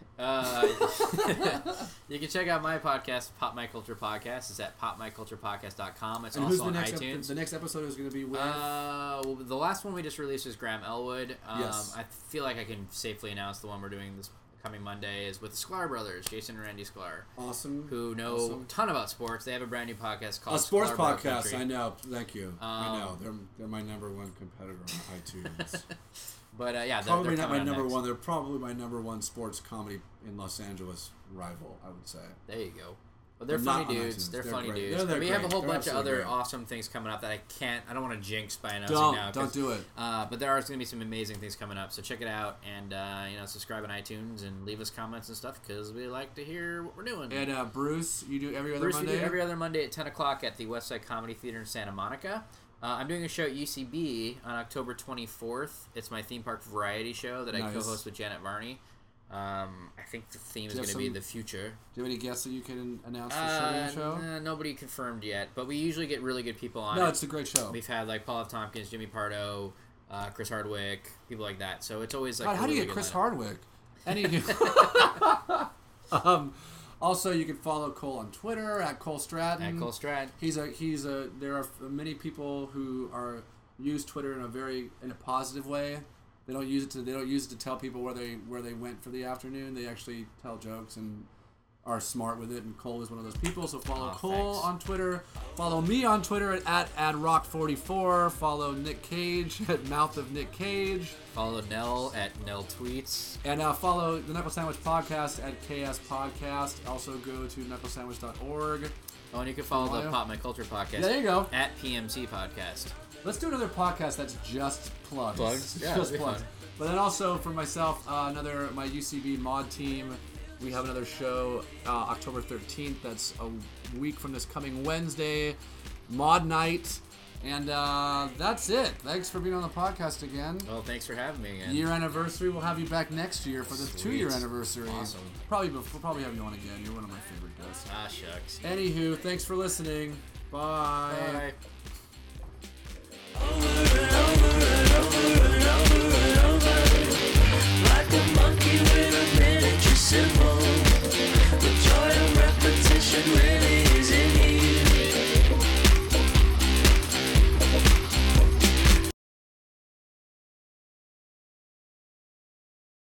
You can check out my podcast, Pop My Culture Podcast. It's at popmyculturepodcast.com. It's also on iTunes. The next episode is going to be with... well, the last one we just released is Graham Elwood. Yes. I feel like I can safely announce the one we're doing this coming Monday is with the Sklar brothers, Jason and Randy Sklar. Awesome. Who know a ton about sports. They have a brand new podcast called Sports Sklar Podcast. I know. Thank you. I know. They're my number one competitor on iTunes. But yeah, probably not my number one. They're probably my number one sports comedy in Los Angeles rival, I would say. There you go. But they're funny dudes. They're funny great. dudes. We have a whole bunch of other great. awesome things coming up that I don't want to jinx by announcing now. Don't do it. But there are going to be some amazing things coming up. So check it out and subscribe on iTunes and leave us comments and stuff because we like to hear what we're doing. And Bruce, you do every other Monday? We do every other Monday at 10 o'clock at the Westside Comedy Theater in Santa Monica. I'm doing a show at UCB on October 24th. It's my theme park variety show that I co-host with Janet Varney. I think the theme is going to be the future. Do you have any guests that you can announce for the show? Nobody confirmed yet, but we usually get really good people on. No, it's a great show. We've had Paul F. Tompkins, Jimmy Pardo, Chris Hardwick, people like that. So it's always God, how do you get Chris Hardwick? Also, you can follow Cole on Twitter at Cole Stratton. At Cole Stratton. There are many people who use Twitter in a positive way. They don't use it to tell people where they went for the afternoon. They actually tell jokes and are smart with it. And Cole is one of those people. So follow Cole on Twitter. Follow me on Twitter at AdRock44. Follow Nick Cage at Mouth of Nick Cage. Follow Nell at Nell Tweets. And follow the Knuckle Sandwich Podcast at KS Podcast. Also go to knucklesandwich.org. Oh, and you can follow the Pop My Culture Podcast. Yeah, there you go. At PMC Podcast. Let's do another podcast that's just plugs. Yeah, just plugs. But then also for myself, my UCB mod team, We have another show October 13th. That's a week from this coming Wednesday. Mod Night. And that's it. Thanks for being on the podcast again. Well, thanks for having me again. Year anniversary. We'll have you back next year for the 2-year anniversary. Awesome. We'll probably have you on again. You're one of my favorite guests. Ah, shucks. Anywho, thanks for listening. Bye. Bye. Like a monkey with a miniature symbol. The joy of repetition.